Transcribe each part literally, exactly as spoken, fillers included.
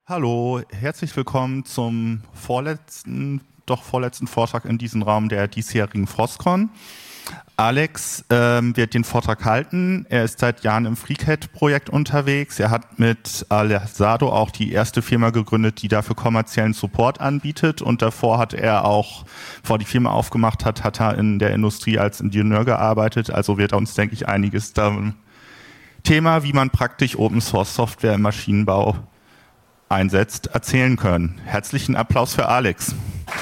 Hallo, herzlich willkommen zum vorletzten, doch vorletzten Vortrag in diesem Raum der diesjährigen FrostCon. Alex ähm, wird den Vortrag halten. Er ist seit Jahren im FreeCAD-Projekt unterwegs. Er hat mit Alessado auch die erste Firma gegründet, die dafür kommerziellen Support anbietet. Und davor hat er auch, bevor die Firma aufgemacht hat, hat er in der Industrie als Ingenieur gearbeitet. Also wird er uns, denke ich, einiges da Thema, wie man praktisch Open-Source-Software im Maschinenbau einsetzt, erzählen können. Herzlichen Applaus für Alex.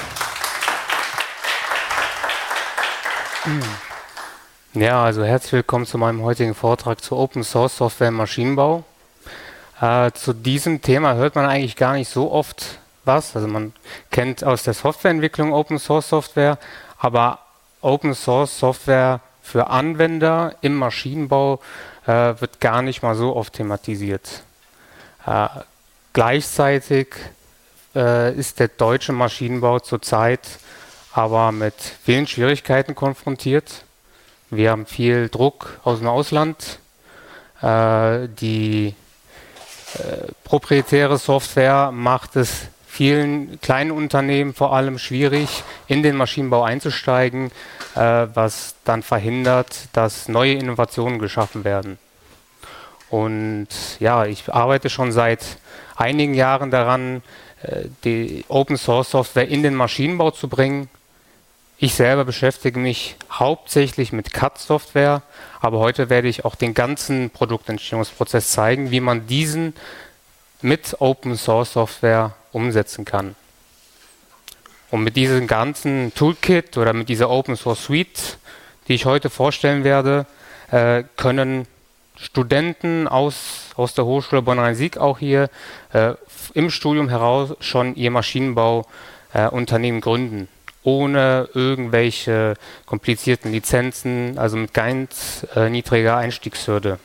Ja, also herzlich willkommen zu meinem heutigen Vortrag zu Open Source Software im Maschinenbau. Äh, zu diesem Thema hört man eigentlich gar nicht so oft was. Also man kennt aus der Softwareentwicklung Open Source Software, aber Open Source Software für Anwender im Maschinenbau äh, wird gar nicht mal so oft thematisiert. Äh, Gleichzeitig äh, ist der deutsche Maschinenbau zurzeit aber mit vielen Schwierigkeiten konfrontiert. Wir haben viel Druck aus dem Ausland. Äh, die äh, proprietäre Software macht es vielen kleinen Unternehmen vor allem schwierig, in den Maschinenbau einzusteigen, äh, was dann verhindert, dass neue Innovationen geschaffen werden. Und ja, ich arbeite schon seit einigen Jahren daran, die Open-Source-Software in den Maschinenbau zu bringen. Ich selber beschäftige mich hauptsächlich mit C A D-Software, aber heute werde ich auch den ganzen Produktentstehungsprozess zeigen, wie man diesen mit Open-Source-Software umsetzen kann. Und mit diesem ganzen Toolkit oder mit dieser Open-Source-Suite, die ich heute vorstellen werde, können Studenten aus, aus der Hochschule Bonn-Rhein-Sieg auch hier äh, im Studium heraus schon ihr Maschinenbauunternehmen äh, gründen, ohne irgendwelche komplizierten Lizenzen, also mit ganz äh, niedriger Einstiegshürde.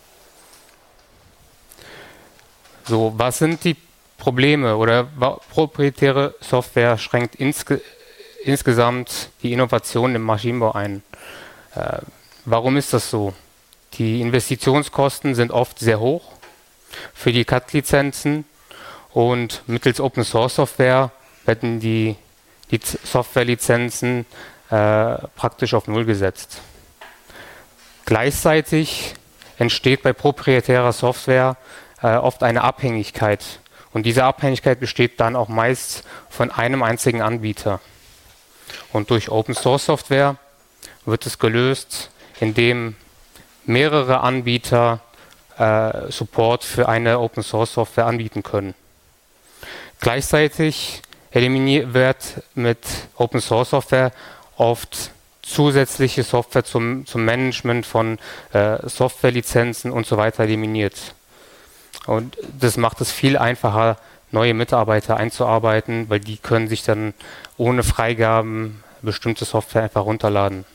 So, was sind die Probleme? Oder proprietäre Software schränkt insge insgesamt die Innovation im Maschinenbau ein. Äh, warum ist das so? Die Investitionskosten sind oft sehr hoch für die C A D-Lizenzen und mittels Open Source Software werden die, die Softwarelizenzen äh, praktisch auf Null gesetzt. Gleichzeitig entsteht bei proprietärer Software äh, oft eine Abhängigkeit und diese Abhängigkeit besteht dann auch meist von einem einzigen Anbieter. Und durch Open Source Software wird es gelöst, indem mehrere Anbieter äh, Support für eine Open Source Software anbieten können. Gleichzeitig eliminiert wird mit Open Source Software oft zusätzliche Software zum, zum Management von äh, Softwarelizenzen und so weiter eliminiert. Und das macht es viel einfacher, neue Mitarbeiter einzuarbeiten, weil die können sich dann ohne Freigaben bestimmte Software einfach runterladen.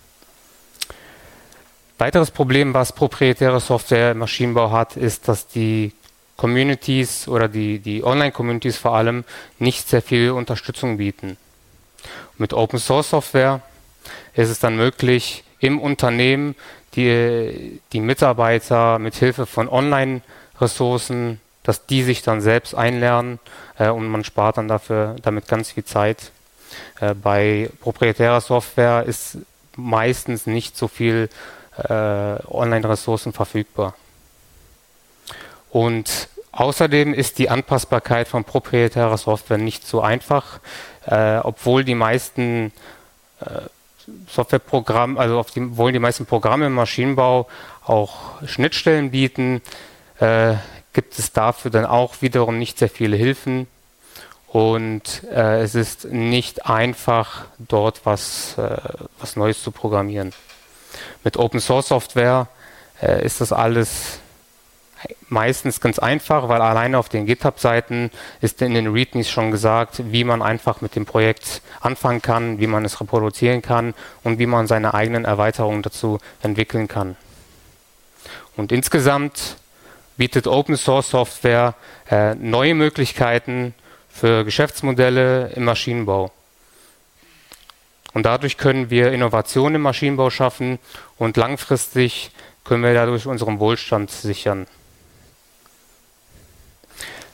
Weiteres Problem, was proprietäre Software im Maschinenbau hat, ist, dass die Communities oder die, die Online-Communities vor allem nicht sehr viel Unterstützung bieten. Mit Open Source Software ist es dann möglich, im Unternehmen die, die Mitarbeiter mit Hilfe von Online-Ressourcen, dass die sich dann selbst einlernen äh, und man spart dann dafür damit ganz viel Zeit. Äh, bei proprietärer Software ist meistens nicht so viel Äh, Online-Ressourcen verfügbar. Und außerdem ist die Anpassbarkeit von proprietärer Software nicht so einfach, äh, obwohl die meisten äh, Softwareprogramme, also auf die, obwohl die meisten Programme im Maschinenbau auch Schnittstellen bieten, äh, gibt es dafür dann auch wiederum nicht sehr viele Hilfen und äh, es ist nicht einfach, dort was, äh, was Neues zu programmieren. Mit Open Source Software äh, ist das alles meistens ganz einfach, weil alleine auf den GitHub-Seiten ist in den READMEs schon gesagt, wie man einfach mit dem Projekt anfangen kann, wie man es reproduzieren kann und wie man seine eigenen Erweiterungen dazu entwickeln kann. Und insgesamt bietet Open Source Software äh, neue Möglichkeiten für Geschäftsmodelle im Maschinenbau. Und dadurch können wir Innovationen im Maschinenbau schaffen und langfristig können wir dadurch unseren Wohlstand sichern.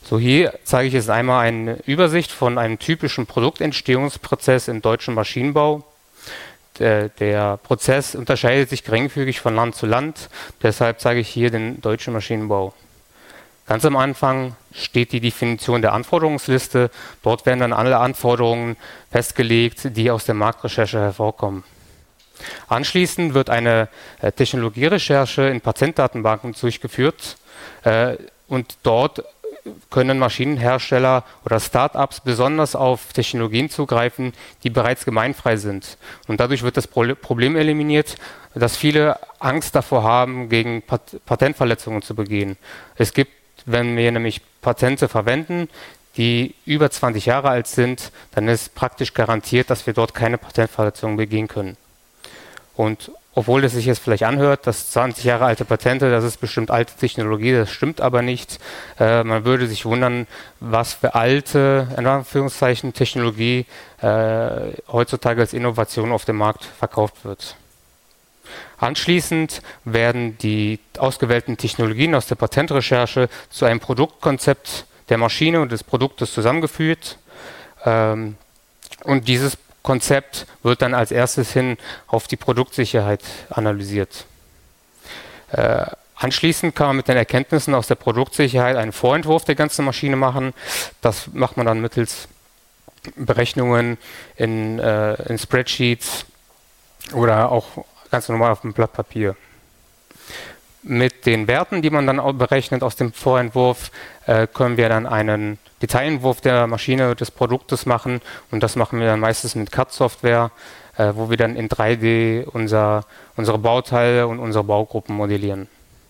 So, hier zeige ich jetzt einmal eine Übersicht von einem typischen Produktentstehungsprozess im deutschen Maschinenbau. Der, der Prozess unterscheidet sich geringfügig von Land zu Land, deshalb zeige ich hier den deutschen Maschinenbau. Ganz am Anfang steht die Definition der Anforderungsliste. Dort werden dann alle Anforderungen festgelegt, die aus der Marktrecherche hervorkommen. Anschließend wird eine äh, Technologierecherche in Patentdatenbanken durchgeführt äh, und dort können Maschinenhersteller oder Start-ups besonders auf Technologien zugreifen, die bereits gemeinfrei sind. Und dadurch wird das Pro- Problem eliminiert, dass viele Angst davor haben, gegen Pat- Patentverletzungen zu begehen. Es gibt, wenn wir nämlich Patente verwenden, die über zwanzig Jahre alt sind, dann ist praktisch garantiert, dass wir dort keine Patentverletzungen begehen können. Und obwohl es sich jetzt vielleicht anhört, dass zwanzig Jahre alte Patente, das ist bestimmt alte Technologie, das stimmt aber nicht. Äh, man würde sich wundern, was für alte, in Anführungszeichen, Technologie äh, heutzutage als Innovation auf dem Markt verkauft wird. Anschließend werden die ausgewählten Technologien aus der Patentrecherche zu einem Produktkonzept der Maschine und des Produktes zusammengeführt. Ähm, und dieses Konzept wird dann als erstes hin auf die Produktsicherheit analysiert. Äh, anschließend kann man mit den Erkenntnissen aus der Produktsicherheit einen Vorentwurf der ganzen Maschine machen. Das macht man dann mittels Berechnungen in, äh, in Spreadsheets oder auch ganz normal auf dem Blatt Papier. Mit den Werten, die man dann auch berechnet aus dem Vorentwurf, äh, können wir dann einen Detailentwurf der Maschine, des Produktes machen, und das machen wir dann meistens mit C A D-Software, äh, wo wir dann in drei D unser, unsere Bauteile und unsere Baugruppen modellieren.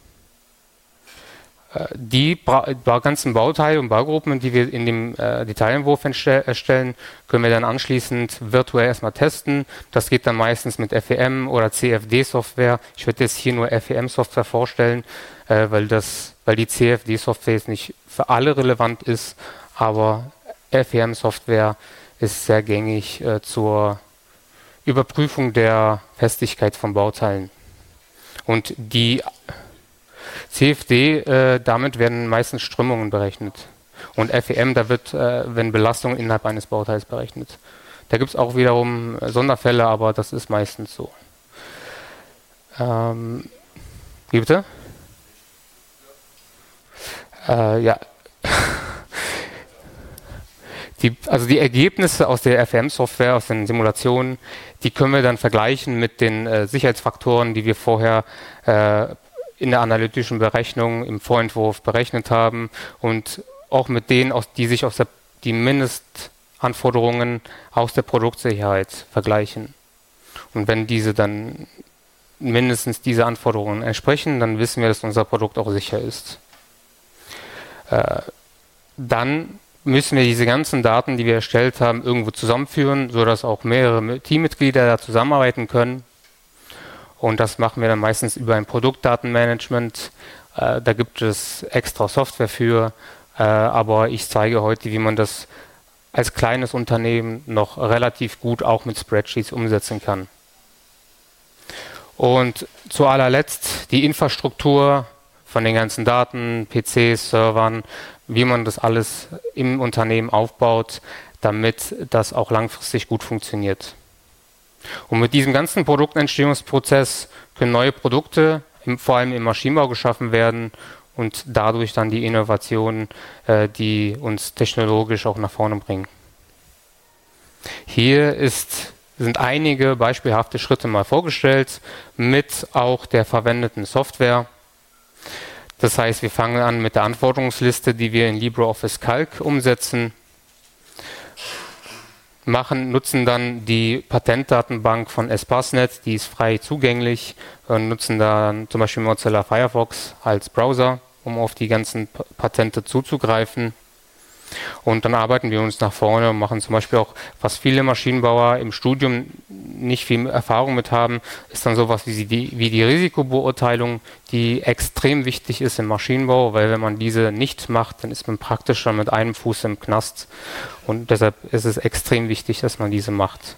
Äh, die Bra ganzen Bauteile und Baugruppen, die wir in dem äh, Detailentwurf erstellen, können wir dann anschließend virtuell erstmal testen. Das geht dann meistens mit F E M oder C F D-Software. Ich würde jetzt hier nur F E M-Software vorstellen, äh, weil, das, weil die C F D-Software jetzt nicht für alle relevant ist, aber F E M-Software ist sehr gängig äh, zur Überprüfung der Festigkeit von Bauteilen. Und die C F D, äh, damit werden meistens Strömungen berechnet. Und F E M, da wird, äh, wenn Belastung innerhalb eines Bauteils berechnet. Da gibt es auch wiederum Sonderfälle, aber das ist meistens so. Ähm, wie bitte? Äh, ja. Die, also die Ergebnisse aus der F E M-Software, aus den Simulationen, die können wir dann vergleichen mit den äh, Sicherheitsfaktoren, die wir vorher äh, in der analytischen Berechnung im Vorentwurf berechnet haben, und auch mit denen, aus, die sich aus der, die Mindestanforderungen aus der Produktsicherheit vergleichen. Und wenn diese dann mindestens diese Anforderungen entsprechen, dann wissen wir, dass unser Produkt auch sicher ist. Äh, dann müssen wir diese ganzen Daten, die wir erstellt haben, irgendwo zusammenführen, sodass auch mehrere Teammitglieder da zusammenarbeiten können. Und das machen wir dann meistens über ein Produktdatenmanagement. Äh, da gibt es extra Software für, äh, aber ich zeige heute, wie man das als kleines Unternehmen noch relativ gut auch mit Spreadsheets umsetzen kann. Und zu allerletzt die Infrastruktur von den ganzen Daten, P Cs, Servern, wie man das alles im Unternehmen aufbaut, damit das auch langfristig gut funktioniert. Und mit diesem ganzen Produktentstehungsprozess können neue Produkte, im, vor allem im Maschinenbau, geschaffen werden und dadurch dann die Innovationen, äh, die uns technologisch auch nach vorne bringen. Hier ist, sind einige beispielhafte Schritte mal vorgestellt, mit auch der verwendeten Software. Das heißt, wir fangen an mit der Anforderungsliste, die wir in LibreOffice Calc umsetzen. Machen, nutzen dann die Patentdatenbank von Espacenet, die ist frei zugänglich, und nutzen dann zum Beispiel Mozilla Firefox als Browser, um auf die ganzen Patente zuzugreifen. Und dann arbeiten wir uns nach vorne und machen zum Beispiel auch, was viele Maschinenbauer im Studium nicht viel Erfahrung mit haben, ist dann sowas wie die, wie die Risikobeurteilung, die extrem wichtig ist im Maschinenbau, weil wenn man diese nicht macht, dann ist man praktisch schon mit einem Fuß im Knast. Und deshalb ist es extrem wichtig, dass man diese macht.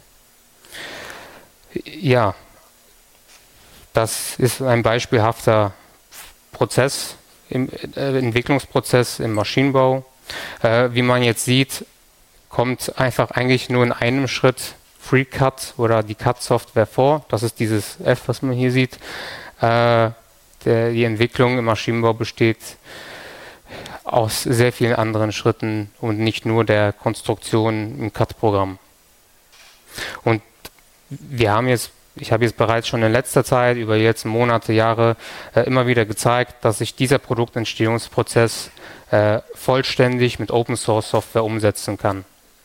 Ja, das ist ein beispielhafter Prozess, im äh, Entwicklungsprozess im Maschinenbau. Äh, wie man jetzt sieht, kommt einfach eigentlich nur in einem Schritt FreeCAD oder die C A D-Software vor. Das ist dieses F, was man hier sieht. Äh, der, die Entwicklung im Maschinenbau besteht aus sehr vielen anderen Schritten und nicht nur der Konstruktion im C A D-Programm. Und wir haben jetzt, ich habe jetzt bereits schon in letzter Zeit, über die letzten Monate, Jahre, äh, immer wieder gezeigt, dass sich dieser Produktentstehungsprozess äh, vollständig mit Open-Source-Software umsetzen kann.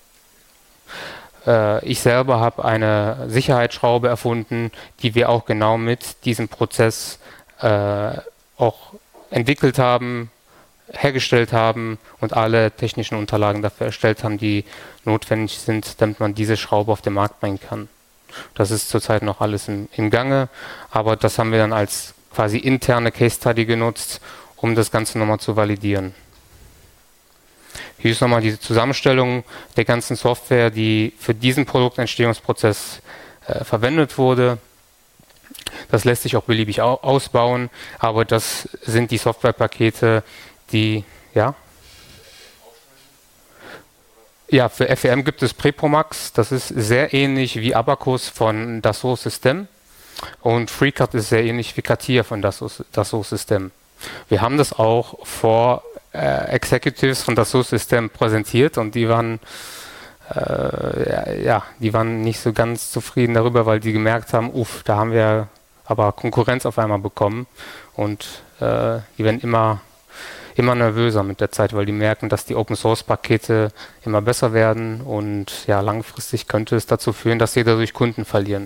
Äh, ich selber habe eine Sicherheitsschraube erfunden, die wir auch genau mit diesem Prozess äh, auch entwickelt haben, hergestellt haben und alle technischen Unterlagen dafür erstellt haben, die notwendig sind, damit man diese Schraube auf den Markt bringen kann. Das ist zurzeit noch alles im, im Gange, aber das haben wir dann als quasi interne Case Study genutzt, um das Ganze nochmal zu validieren. Hier ist nochmal diese Zusammenstellung der ganzen Software, die für diesen Produktentstehungsprozess äh, verwendet wurde. Das lässt sich auch beliebig au ausbauen, aber das sind die Softwarepakete, die, ja? Ja, für F E M gibt es Prepromax, das ist sehr ähnlich wie Abacus von Dassault System und FreeCAD ist sehr ähnlich wie CATIA von Dassault, Dassault System. Wir haben das auch vor äh, Executives von Dassault System präsentiert und die waren, äh, ja, die waren nicht so ganz zufrieden darüber, weil die gemerkt haben, uff, da haben wir aber Konkurrenz auf einmal bekommen und äh, die werden immer immer nervöser mit der Zeit, weil die merken, dass die Open-Source-Pakete immer besser werden und ja, langfristig könnte es dazu führen, dass sie dadurch Kunden verlieren.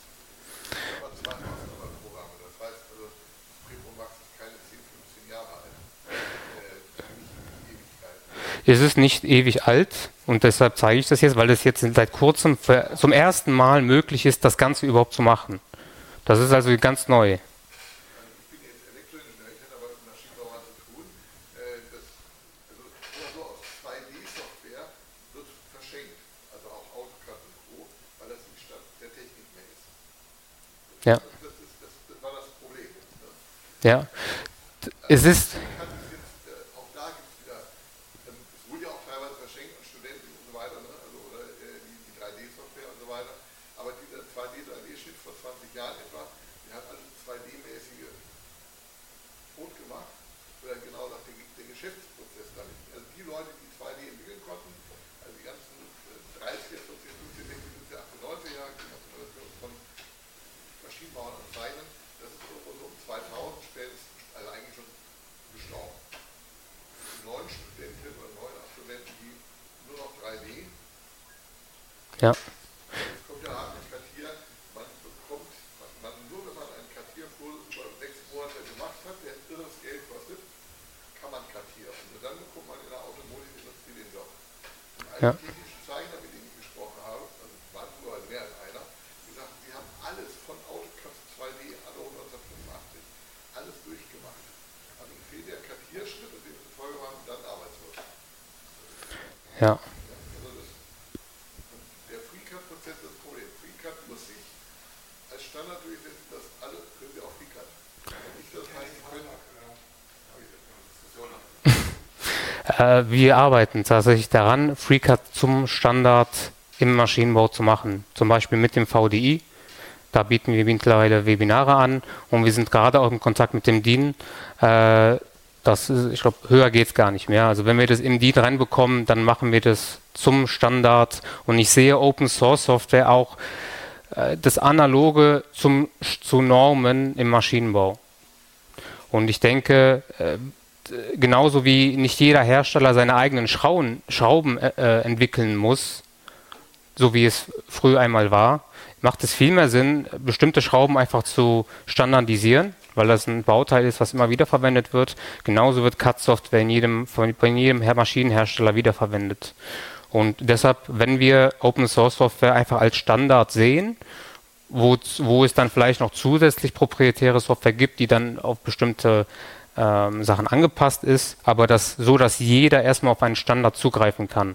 Es ist nicht ewig alt und deshalb zeige ich das jetzt, weil es jetzt seit kurzem für, zum ersten Mal möglich ist, das Ganze überhaupt zu machen. Das ist also ganz neu. Ja. Das, ist, das, das war das Problem. Ne? Ja. Es ist. Auch da gibt es wieder, es wurde ja auch teilweise verschenkt an Studenten und so weiter, ne? Also, oder äh, die, die drei D-Software und so weiter. Aber dieser zwei D drei D-Schnitt vor zwanzig Jahren etwa, der hat alle zwei D-mäßige Code gemacht, oder genau nach dem der Geschäftsprozess damit. Also die Leute, die zwei D entwickeln konnten, also die ganzen dreißiger, vierziger, fünfziger, sechziger, achtziger, Jahre, die ganzen von Maschinenbauern und Zeichnen, das ist so, so um zweitausend spätestens, also eigentlich schon gestorben. Die neuen Studentinnen oder neuen Studenten, die nur noch drei D. Ja. Jetzt kommt ja ein Kartier, man bekommt, man, man, nur wenn man einen Kartierkurs über sechs Monate gemacht hat, der irres Geld kostet, kann man kartieren. Und dann bekommt man in der Automobilindustrie den Job. Und ein ja. technischer Zeichner, mit dem ich gesprochen habe, also waren nur mehr als einer, gesagt, sie haben alles von AutoCAD zwei D anno neunzehnhundertfünfundachtzig, alles durchgemacht. Also fehlt der Kartierschritt, und den Folge waren dann arbeitslos. Ja. Also das, der FreeCAD-Prozess ist das Problem. FreeCAD muss sich als Standard durchsetzen, dass alle können wir auch FreeCAD. Nicht, dass heißt, können. Äh, wir arbeiten tatsächlich daran, FreeCAD zum Standard im Maschinenbau zu machen. Zum Beispiel mit dem V D I. Da bieten wir mittlerweile Webinare an und wir sind gerade auch im Kontakt mit dem D I N. Äh, das ist, ich glaube, höher geht es gar nicht mehr. Also wenn wir das im D I N reinbekommen, dann machen wir das zum Standard und ich sehe Open Source Software auch äh, das Analoge zum, zu Normen im Maschinenbau. Und ich denke, äh, genauso wie nicht jeder Hersteller seine eigenen Schrauben, Schrauben äh, entwickeln muss, so wie es früher einmal war, macht es viel mehr Sinn, bestimmte Schrauben einfach zu standardisieren, weil das ein Bauteil ist, was immer wieder verwendet wird. Genauso wird C A D-Software in jedem, von jedem Maschinenhersteller wiederverwendet. Und deshalb, wenn wir Open-Source-Software einfach als Standard sehen, wo, wo es dann vielleicht noch zusätzlich proprietäre Software gibt, die dann auf bestimmte ähm, Sachen angepasst ist, aber das so, dass jeder erstmal auf einen Standard zugreifen kann.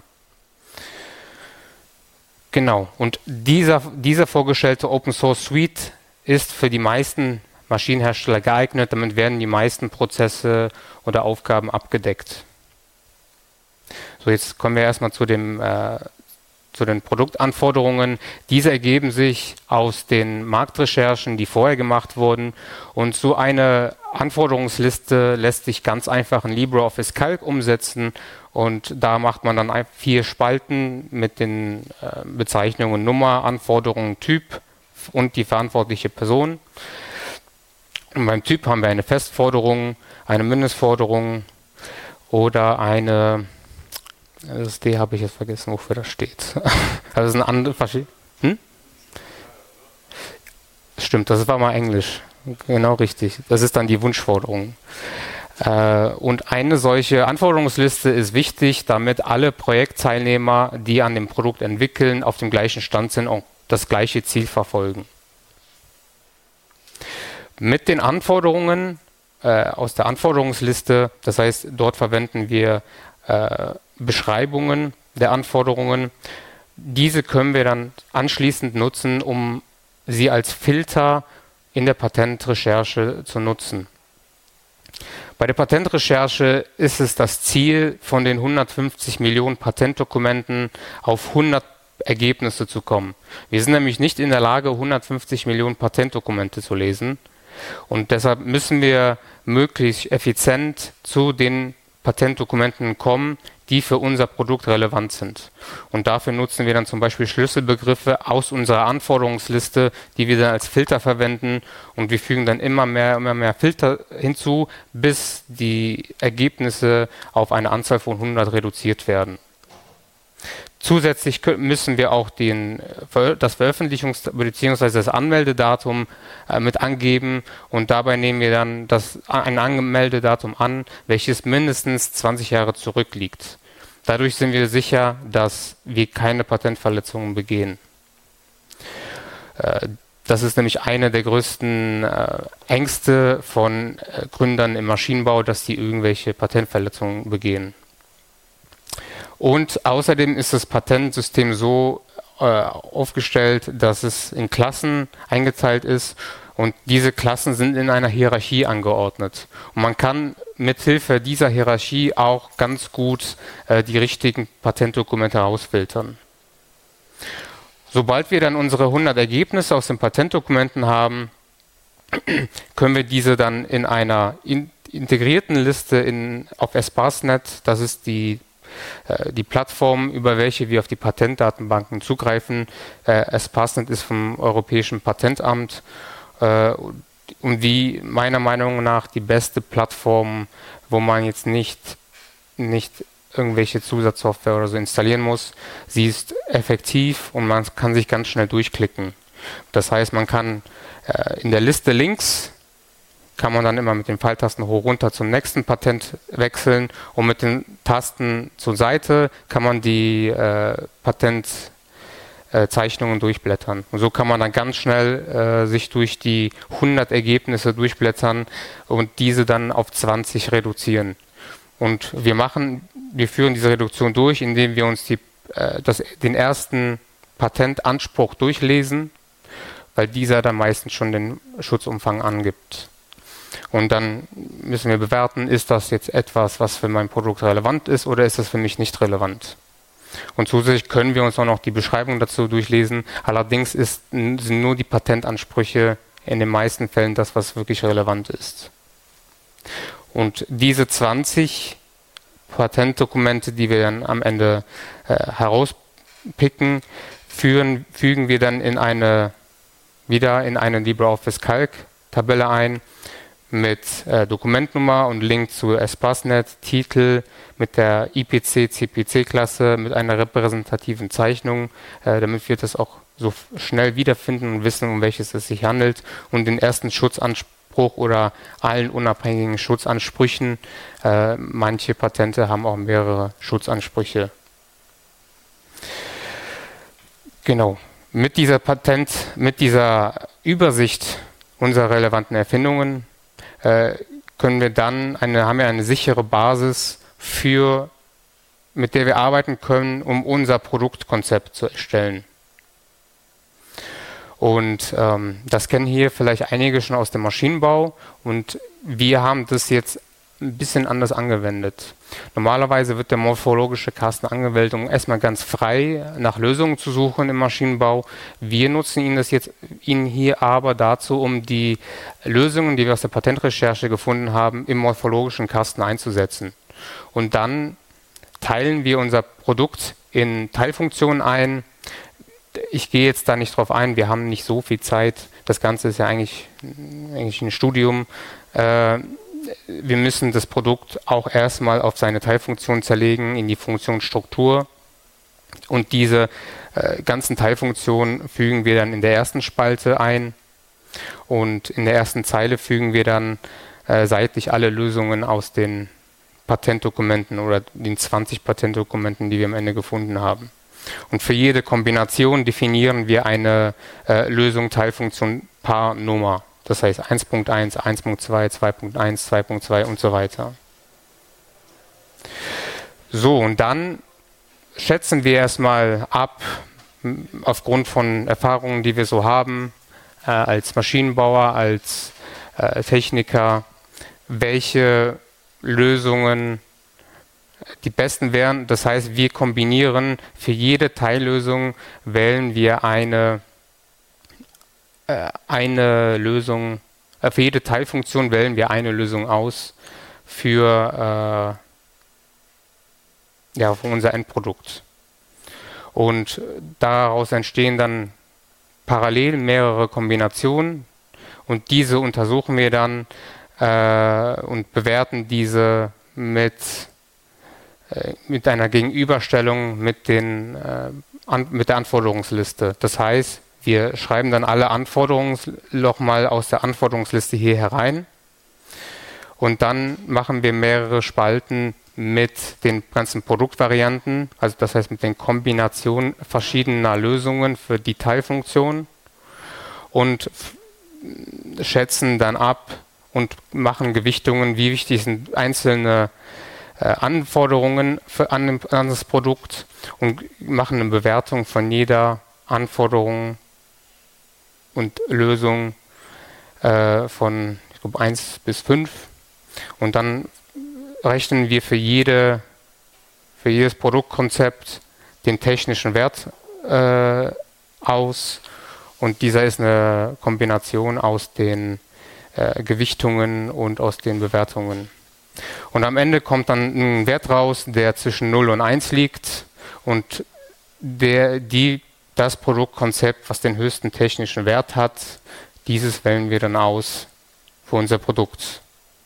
Genau, und dieser, dieser vorgestellte Open Source Suite ist für die meisten Maschinenhersteller geeignet, damit werden die meisten Prozesse oder Aufgaben abgedeckt. So, jetzt kommen wir erstmal zu dem äh, zu den Produktanforderungen. Diese ergeben sich aus den Marktrecherchen, die vorher gemacht wurden. Und so eine Anforderungsliste lässt sich ganz einfach in LibreOffice Calc umsetzen. Und da macht man dann vier Spalten mit den äh, Bezeichnungen Nummer, Anforderungen, Typ und die verantwortliche Person. Und beim Typ haben wir eine Festforderung, eine Mindestforderung oder eine... Das D habe ich jetzt vergessen, wofür das steht. Das ist ein anderes. Hm? Stimmt, das war mal Englisch. Genau richtig. Das ist dann die Wunschforderung. Äh, und eine solche Anforderungsliste ist wichtig, damit alle Projektteilnehmer, die an dem Produkt entwickeln, auf dem gleichen Stand sind und das gleiche Ziel verfolgen. Mit den Anforderungen äh, aus der Anforderungsliste, das heißt, dort verwenden wir äh, Beschreibungen der Anforderungen. Diese können wir dann anschließend nutzen, um sie als Filter in der Patentrecherche zu nutzen. Bei der Patentrecherche ist es das Ziel, von den hundertfünfzig Millionen Patentdokumenten auf hundert Ergebnisse zu kommen. Wir sind nämlich nicht in der Lage, hundertfünfzig Millionen Patentdokumente zu lesen. Und deshalb müssen wir möglichst effizient zu den Patentdokumenten kommen, die für unser Produkt relevant sind. Und dafür nutzen wir dann zum Beispiel Schlüsselbegriffe aus unserer Anforderungsliste, die wir dann als Filter verwenden, und wir fügen dann immer mehr, immer mehr Filter hinzu, bis die Ergebnisse auf eine Anzahl von hundert reduziert werden. Zusätzlich müssen wir auch den, das Veröffentlichungs- bzw. das Anmeldedatum äh, mit angeben, und dabei nehmen wir dann das, ein Anmeldedatum an, welches mindestens zwanzig Jahre zurückliegt. Dadurch sind wir sicher, dass wir keine Patentverletzungen begehen. Äh, das ist nämlich eine der größten äh, Ängste von äh, Gründern im Maschinenbau, dass sie irgendwelche Patentverletzungen begehen. Und außerdem ist das Patentsystem so äh, aufgestellt, dass es in Klassen eingeteilt ist, und diese Klassen sind in einer Hierarchie angeordnet. Und man kann mithilfe dieser Hierarchie auch ganz gut äh, die richtigen Patentdokumente herausfiltern. Sobald wir dann unsere hundert Ergebnisse aus den Patentdokumenten haben, können wir diese dann in einer in, integrierten Liste in, auf Espacenet, das ist die die Plattform, über welche wir auf die Patentdatenbanken zugreifen. Äh, Espacenet ist vom Europäischen Patentamt äh, und die meiner Meinung nach die beste Plattform, wo man jetzt nicht, nicht irgendwelche Zusatzsoftware oder so installieren muss. Sie ist effektiv und man kann sich ganz schnell durchklicken. Das heißt, man kann äh, in der Liste links kann man dann immer mit den Pfeiltasten hoch runter zum nächsten Patent wechseln, und mit den Tasten zur Seite kann man die äh, Patentzeichnungen äh, durchblättern. Und so kann man dann ganz schnell äh, sich durch die hundert Ergebnisse durchblättern und diese dann auf zwanzig reduzieren. Und wir machen, wir führen diese Reduktion durch, indem wir uns die, äh, das, den ersten Patentanspruch durchlesen, weil dieser dann meistens schon den Schutzumfang angibt. Und dann müssen wir bewerten, ist das jetzt etwas, was für mein Produkt relevant ist, oder ist das für mich nicht relevant. Und zusätzlich können wir uns auch noch die Beschreibung dazu durchlesen. Allerdings ist, sind nur die Patentansprüche in den meisten Fällen das, was wirklich relevant ist. Und diese zwanzig Patentdokumente, die wir dann am Ende äh, herauspicken, führen, fügen wir dann in eine, wieder in eine LibreOffice Calc Tabelle ein, mit äh, Dokumentnummer und Link zu Espacenet, Titel mit der I P C C P C-Klasse, mit einer repräsentativen Zeichnung, äh, damit wir das auch so schnell wiederfinden und wissen, um welches es sich handelt, und den ersten Schutzanspruch oder allen unabhängigen Schutzansprüchen. Äh, manche Patente haben auch mehrere Schutzansprüche. Genau. Mit dieser Patent, mit dieser Übersicht unserer relevanten Erfindungen äh, können wir dann eine, haben wir eine sichere Basis für, mit der wir arbeiten können, um unser Produktkonzept zu erstellen. Und ähm, das kennen hier vielleicht einige schon aus dem Maschinenbau, und wir haben das jetzt ein bisschen anders angewendet. Normalerweise wird der morphologische Kasten angewendet, um erstmal ganz frei nach Lösungen zu suchen im Maschinenbau. Wir nutzen ihn das jetzt ihn hier aber dazu, um die Lösungen, die wir aus der Patentrecherche gefunden haben, im morphologischen Kasten einzusetzen. Und dann teilen wir unser Produkt in Teilfunktionen ein. Ich gehe jetzt da nicht drauf ein, wir haben nicht so viel Zeit. Das Ganze ist ja eigentlich, eigentlich ein Studium. Äh, wir müssen das Produkt auch erstmal auf seine Teilfunktion zerlegen, in die Funktionsstruktur. Und diese äh, ganzen Teilfunktionen fügen wir dann in der ersten Spalte ein. Und in der ersten Zeile fügen wir dann äh, seitlich alle Lösungen aus den Patentdokumenten oder den zwanzig Patentdokumenten, die wir am Ende gefunden haben. Und für jede Kombination definieren wir eine äh, Lösung Teilfunktion Paarnummer. Das heißt eins Punkt eins, eins Punkt zwei, zwei Punkt eins, zwei Punkt zwei und so weiter. So, und dann schätzen wir erstmal ab, aufgrund von Erfahrungen, die wir so haben, äh, als Maschinenbauer, als äh, Techniker, welche Lösungen die besten wären. Das heißt, wir kombinieren für jede Teillösung, wählen wir eine, äh, eine Lösung, äh, für jede Teilfunktion wählen wir eine Lösung aus für, äh, ja, für unser Endprodukt. Und daraus entstehen dann parallel mehrere Kombinationen und diese untersuchen wir dann äh, und bewerten diese mit mit einer Gegenüberstellung mit, den, äh, an, mit der Anforderungsliste. Das heißt, wir schreiben dann alle Anforderungen nochmal aus der Anforderungsliste hier herein und dann machen wir mehrere Spalten mit den ganzen Produktvarianten, also das heißt mit den Kombinationen verschiedener Lösungen für die Teilfunktion und schätzen dann ab und machen Gewichtungen, wie wichtig sind einzelne Anforderungen für an, an das Produkt und machen eine Bewertung von jeder Anforderung und Lösung äh, von ich glaube, eins bis fünf und dann rechnen wir für, jede, für jedes Produktkonzept den technischen Wert äh, aus und dieser ist eine Kombination aus den äh, Gewichtungen und aus den Bewertungen. Und am Ende kommt dann ein Wert raus, der zwischen null und eins liegt und der, die, das Produktkonzept, was den höchsten technischen Wert hat, dieses wählen wir dann aus für unser Produkt.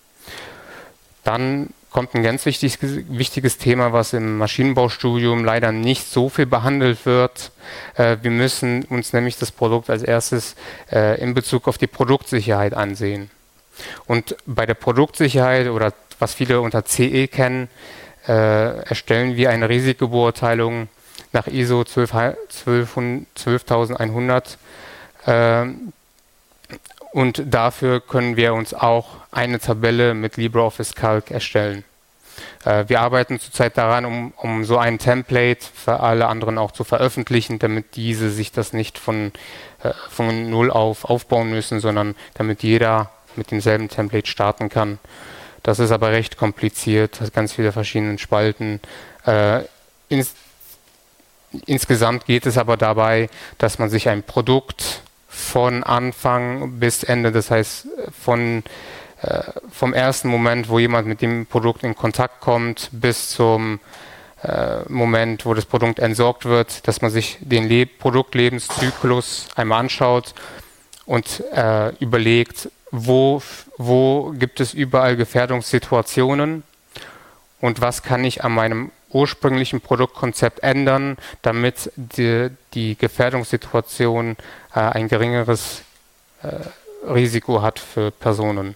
Dann kommt ein ganz wichtiges, wichtiges Thema, was im Maschinenbaustudium leider nicht so viel behandelt wird. Äh, wir müssen uns nämlich das Produkt als erstes äh, in Bezug auf die Produktsicherheit ansehen. Und bei der Produktsicherheit oder was viele unter C E kennen, äh, erstellen wir eine Risikobeurteilung nach I S O zwölftausendeinhundert. Äh, und dafür können wir uns auch eine Tabelle mit LibreOffice Calc erstellen. Äh, wir arbeiten zurzeit daran, um, um so ein Template für alle anderen auch zu veröffentlichen, damit diese sich das nicht von, äh, von null auf aufbauen müssen, sondern damit jeder mit demselben Template starten kann. Das ist aber recht kompliziert, hat ganz viele verschiedene Spalten. Äh, ins, insgesamt geht es aber dabei, dass man sich ein Produkt von Anfang bis Ende, das heißt von, äh, vom ersten Moment, wo jemand mit dem Produkt in Kontakt kommt, bis zum äh, Moment, wo das Produkt entsorgt wird, dass man sich den Le- Produktlebenszyklus einmal anschaut und äh, überlegt, Wo, wo gibt es überall Gefährdungssituationen und was kann ich an meinem ursprünglichen Produktkonzept ändern, damit die, die Gefährdungssituation äh, ein geringeres äh, Risiko hat für Personen.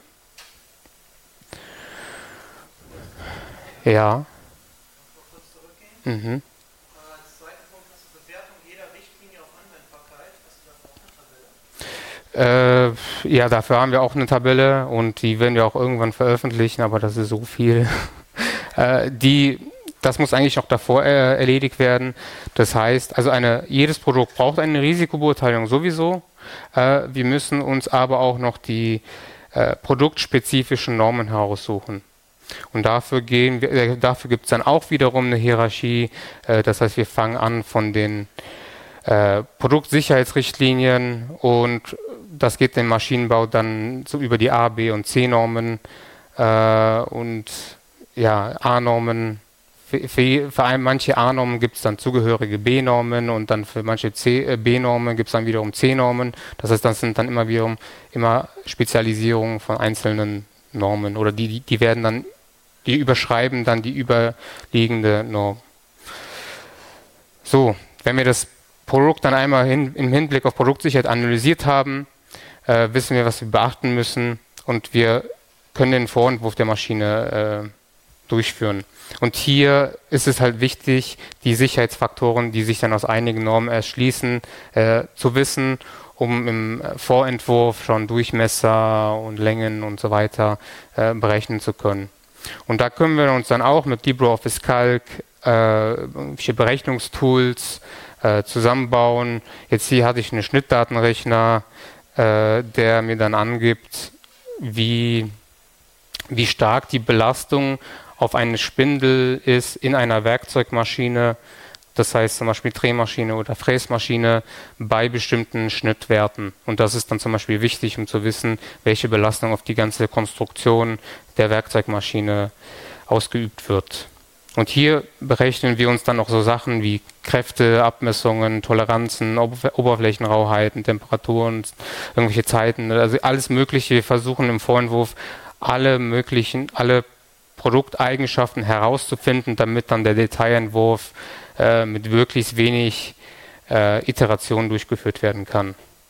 Ja. Mhm. Äh, ja, dafür haben wir auch eine Tabelle und die werden wir auch irgendwann veröffentlichen, aber das ist so viel. äh, die, das muss eigentlich noch davor äh, erledigt werden. Das heißt, also eine, jedes Produkt braucht eine Risikobeurteilung sowieso. Äh, wir müssen uns aber auch noch die äh, produktspezifischen Normen heraussuchen. Und dafür gehen wir, äh, dafür gibt es dann auch wiederum eine Hierarchie. Äh, das heißt, wir fangen an von den äh, Produktsicherheitsrichtlinien und das geht im Maschinenbau dann so über die A, B und C-Normen äh, und ja, A-Normen. Für, für, für manche A-Normen gibt es dann zugehörige B-Normen und dann für manche äh, B-Normen gibt es dann wiederum C-Normen. Das heißt, das sind dann immer wiederum immer Spezialisierungen von einzelnen Normen oder die, die werden dann, die überschreiben dann die überliegende Norm. So, wenn wir das Produkt dann einmal hin, im Hinblick auf Produktsicherheit analysiert haben, äh, wissen wir, was wir beachten müssen und wir können den Vorentwurf der Maschine äh, durchführen. Und hier ist es halt wichtig, die Sicherheitsfaktoren, die sich dann aus einigen Normen erschließen, äh, zu wissen, um im Vorentwurf schon Durchmesser und Längen und so weiter äh, berechnen zu können. Und da können wir uns dann auch mit LibreOffice Calc äh, Berechnungstools äh, zusammenbauen. Jetzt hier hatte ich einen Schnittdatenrechner, äh, der mir dann angibt, wie, wie stark die Belastung auf eine Spindel ist in einer Werkzeugmaschine, das heißt zum Beispiel Drehmaschine oder Fräsmaschine, bei bestimmten Schnittwerten. Und das ist dann zum Beispiel wichtig, um zu wissen, welche Belastung auf die ganze Konstruktion der Werkzeugmaschine ausgeübt wird. Und hier berechnen wir uns dann auch so Sachen wie Kräfte, Abmessungen, Toleranzen, Oberflächenrauheiten, Temperaturen, irgendwelche Zeiten, also alles Mögliche. Wir versuchen im Vorentwurf alle möglichen, alle Produkteigenschaften herauszufinden, damit dann der Detailentwurf äh, mit möglichst wenig äh, Iterationen durchgeführt werden kann.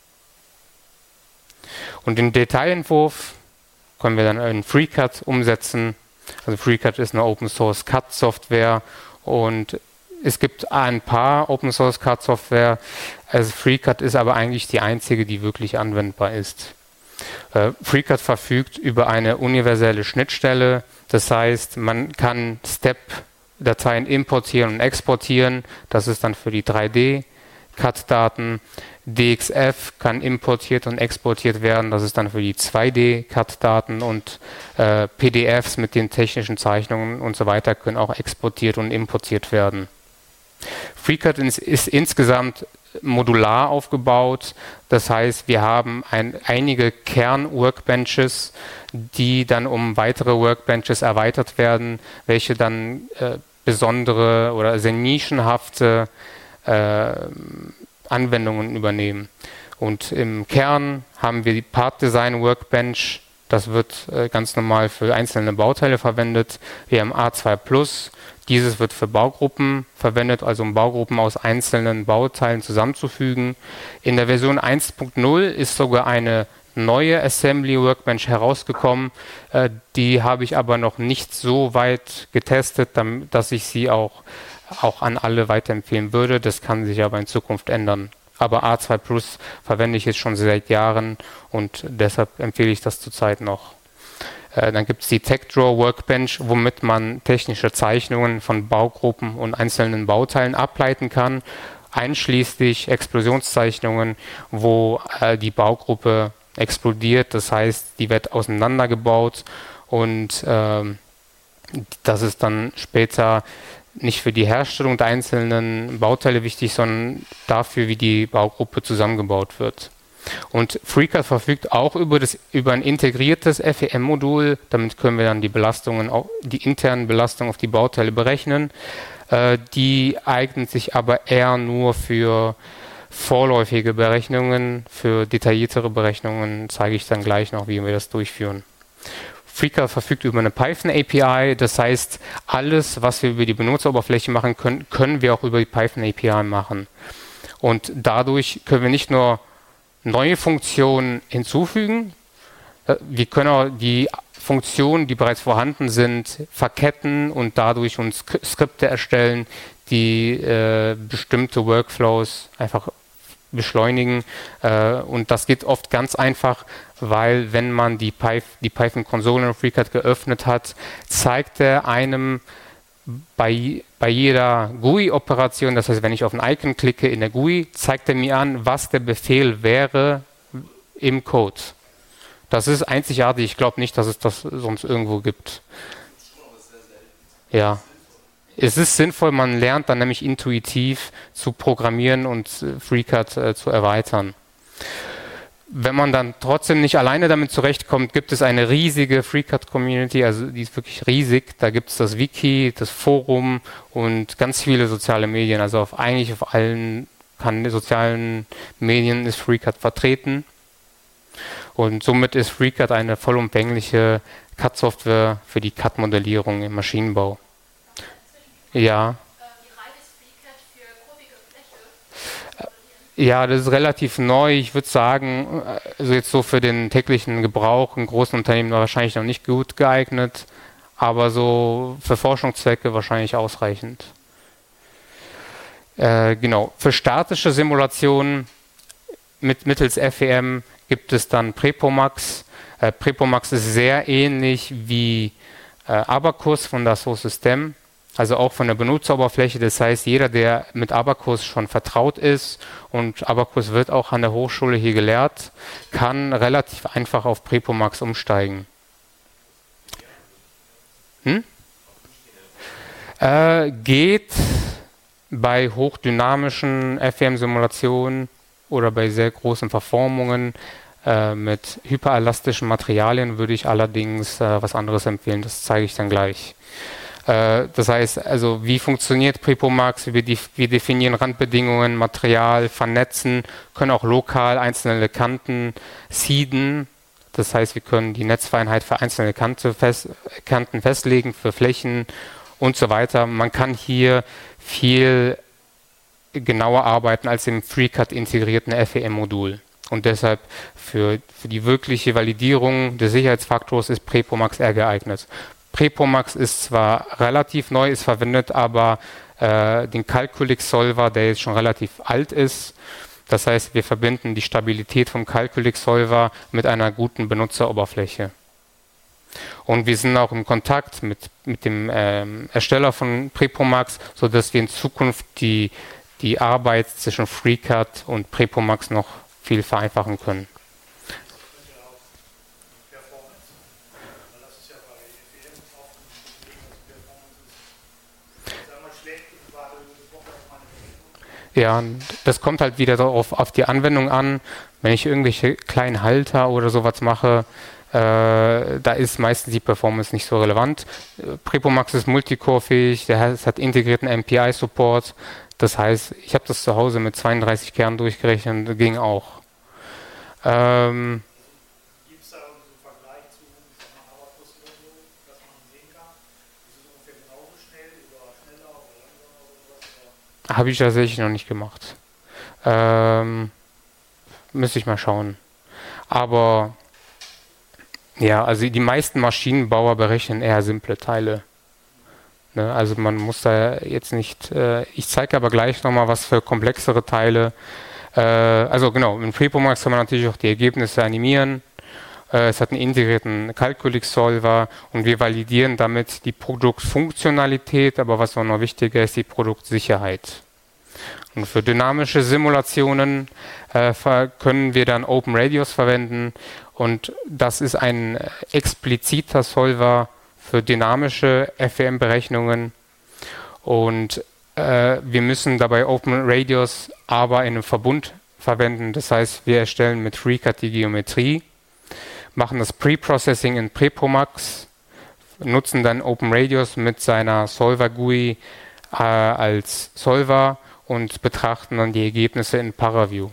Und den Detailentwurf können wir dann in FreeCAD umsetzen. Also FreeCAD ist eine Open-Source-C A D-Software und es gibt ein paar Open-Source-C A D-Software. Also FreeCAD ist aber eigentlich die einzige, die wirklich anwendbar ist. Äh, FreeCAD verfügt über eine universelle Schnittstelle. Das heißt, man kann Step-Dateien importieren und exportieren. Das ist dann für die drei D-C A D-Daten. D X F kann importiert und exportiert werden. Das ist dann für die zwei D-C A D-Daten. Und äh, P D Fs mit den technischen Zeichnungen und so weiter können auch exportiert und importiert werden. FreeCAD ist, ist insgesamt modular aufgebaut. Das heißt, wir haben ein, einige Kern-Workbenches, die dann um weitere Workbenches erweitert werden, welche dann äh, besondere oder sehr nischenhafte äh, Anwendungen übernehmen. Und im Kern haben wir die Part Design Workbench. Das wird äh, ganz normal für einzelne Bauteile verwendet. Wir haben A zwei Plus. Dieses wird für Baugruppen verwendet, also um Baugruppen aus einzelnen Bauteilen zusammenzufügen. In der Version eins Punkt null ist sogar eine neue Assembly Workbench herausgekommen. Äh, die habe ich aber noch nicht so weit getestet, damit, dass ich sie auch, auch an alle weiterempfehlen würde. Das kann sich aber in Zukunft ändern. Aber A zwei Plus verwende ich jetzt schon seit Jahren und deshalb empfehle ich das zurzeit noch. Äh, dann gibt es die TechDraw Workbench, womit man technische Zeichnungen von Baugruppen und einzelnen Bauteilen ableiten kann, einschließlich Explosionszeichnungen, wo äh, die Baugruppe explodiert. Das heißt, die wird auseinandergebaut und äh, das ist dann später nicht für die Herstellung der einzelnen Bauteile wichtig, sondern dafür, wie die Baugruppe zusammengebaut wird. Und FreeCAD verfügt auch über, das, über ein integriertes F E M-Modul. Damit können wir dann die Belastungen, die internen Belastungen auf die Bauteile berechnen. Äh, die eignet sich aber eher nur für vorläufige Berechnungen. Für detailliertere Berechnungen zeige ich dann gleich noch, wie wir das durchführen. FreeCAD verfügt über eine Python A P I, das heißt, alles, was wir über die Benutzeroberfläche machen können, können wir auch über die Python A P I machen. Und dadurch können wir nicht nur neue Funktionen hinzufügen, wir können auch die Funktionen, die bereits vorhanden sind, verketten und dadurch uns Skripte erstellen, die äh, bestimmte Workflows einfach beschleunigen. Äh, und das geht oft ganz einfach, weil wenn man die, Py die Python-Konsole in FreeCAD geöffnet hat, zeigt er einem bei, bei jeder G U I-Operation, das heißt, wenn ich auf ein Icon klicke in der G U I, zeigt er mir an, was der Befehl wäre im Code. Das ist einzigartig. Ich glaube nicht, dass es das sonst irgendwo gibt. Ja, es ist sinnvoll, man lernt dann nämlich intuitiv zu programmieren und äh, FreeCAD äh, zu erweitern. Wenn man dann trotzdem nicht alleine damit zurechtkommt, gibt es eine riesige FreeCAD-Community, also die ist wirklich riesig. Da gibt es das Wiki, das Forum und ganz viele soziale Medien. Also auf, eigentlich auf allen kan- sozialen Medien ist FreeCAD vertreten. Und somit ist FreeCAD eine vollumfängliche C A D-Software für die C A D-Modellierung im Maschinenbau. Ja. Ja, das ist relativ neu. Ich würde sagen, also jetzt so für den täglichen Gebrauch in großen Unternehmen wahrscheinlich noch nicht gut geeignet, aber so für Forschungszwecke wahrscheinlich ausreichend. Äh, genau. Für statische Simulationen mit, mittels F E M gibt es dann Prepomax. Äh, Prepomax ist sehr ähnlich wie äh, Abaqus von Dassault Systèmes. Also auch von der Benutzeroberfläche, das heißt, jeder, der mit Abaqus schon vertraut ist und Abaqus wird auch an der Hochschule hier gelehrt, kann relativ einfach auf Prepomax umsteigen. Hm? Äh, geht bei hochdynamischen F E M-Simulationen oder bei sehr großen Verformungen äh, mit hyperelastischen Materialien würde ich allerdings äh, was anderes empfehlen, das zeige ich dann gleich. Das heißt, also wie funktioniert Prepomax? Wir, wir definieren Randbedingungen, Material, vernetzen, können auch lokal einzelne Kanten seeden. Das heißt, wir können die Netzfeinheit für einzelne Kante fest, Kanten festlegen, für Flächen und so weiter. Man kann hier viel genauer arbeiten als im FreeCAD integrierten F E M-Modul. Und deshalb für, für die wirkliche Validierung des Sicherheitsfaktors ist Prepomax eher geeignet. Prepomax ist zwar relativ neu, ist verwendet aber äh, den Calculix Solver, der jetzt schon relativ alt ist. Das heißt, wir verbinden die Stabilität vom Calculix Solver mit einer guten Benutzeroberfläche. Und wir sind auch im Kontakt mit, mit dem ähm, Ersteller von Prepomax, sodass wir in Zukunft die, die Arbeit zwischen FreeCAD und Prepomax noch viel vereinfachen können. Ja, das kommt halt wieder darauf, auf die Anwendung an. Wenn ich irgendwelche kleinen Halter oder sowas mache, äh, da ist meistens die Performance nicht so relevant. Prepomax ist multicore-fähig, der hat, hat integrierten M P I-Support. Das heißt, ich habe das zu Hause mit zweiunddreißig Kernen durchgerechnet, das ging auch. Ähm, Gibt es da so einen Vergleich zu Abaqus oder so, dass man sehen kann? Ist es ungefähr genauso schnell oder schneller oder langsamer oder sowas? Habe ich tatsächlich noch nicht gemacht. Ähm, müsste ich mal schauen. Aber ja, also die meisten Maschinenbauer berechnen eher simple Teile. Ne? Also man muss da jetzt nicht, äh, ich zeige aber gleich nochmal was für komplexere Teile. Äh, also genau, in Prepomax kann man natürlich auch die Ergebnisse animieren. Äh, es hat einen integrierten Calculix-Solver und wir validieren damit die Produktfunktionalität, aber was noch wichtiger ist, die Produktsicherheit. Und für dynamische Simulationen äh, können wir dann OpenRadius verwenden und das ist ein expliziter Solver für dynamische F E M-Berechnungen und äh, wir müssen dabei OpenRadius aber in einem Verbund verwenden. Das heißt, wir erstellen mit FreeCAD die Geometrie, machen das Pre-Processing in Prepomax, nutzen dann OpenRadius mit seiner Solver-G U I äh, als Solver und betrachten dann die Ergebnisse in ParaView.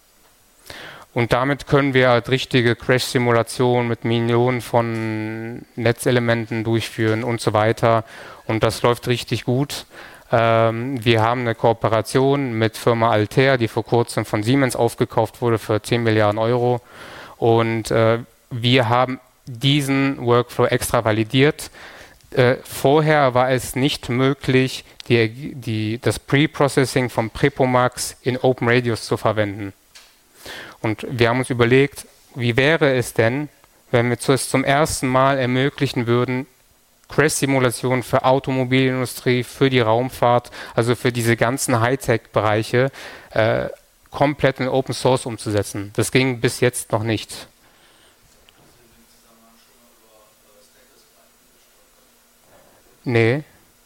Und damit können wir halt richtige Crash-Simulationen mit Millionen von Netzelementen durchführen und so weiter. Und das läuft richtig gut. Ähm, wir haben eine Kooperation mit Firma Altair, die vor kurzem von Siemens aufgekauft wurde für zehn Milliarden Euro. Und äh, wir haben diesen Workflow extra validiert. Äh, vorher war es nicht möglich, die, die, das Pre-Processing von Prepomax in OpenRadius zu verwenden. Und wir haben uns überlegt, wie wäre es denn, wenn wir es zum ersten Mal ermöglichen würden, Crash-Simulationen für Automobilindustrie, für die Raumfahrt, also für diese ganzen Hightech-Bereiche, äh, komplett in Open Source umzusetzen. Das ging bis jetzt noch nicht. Nee.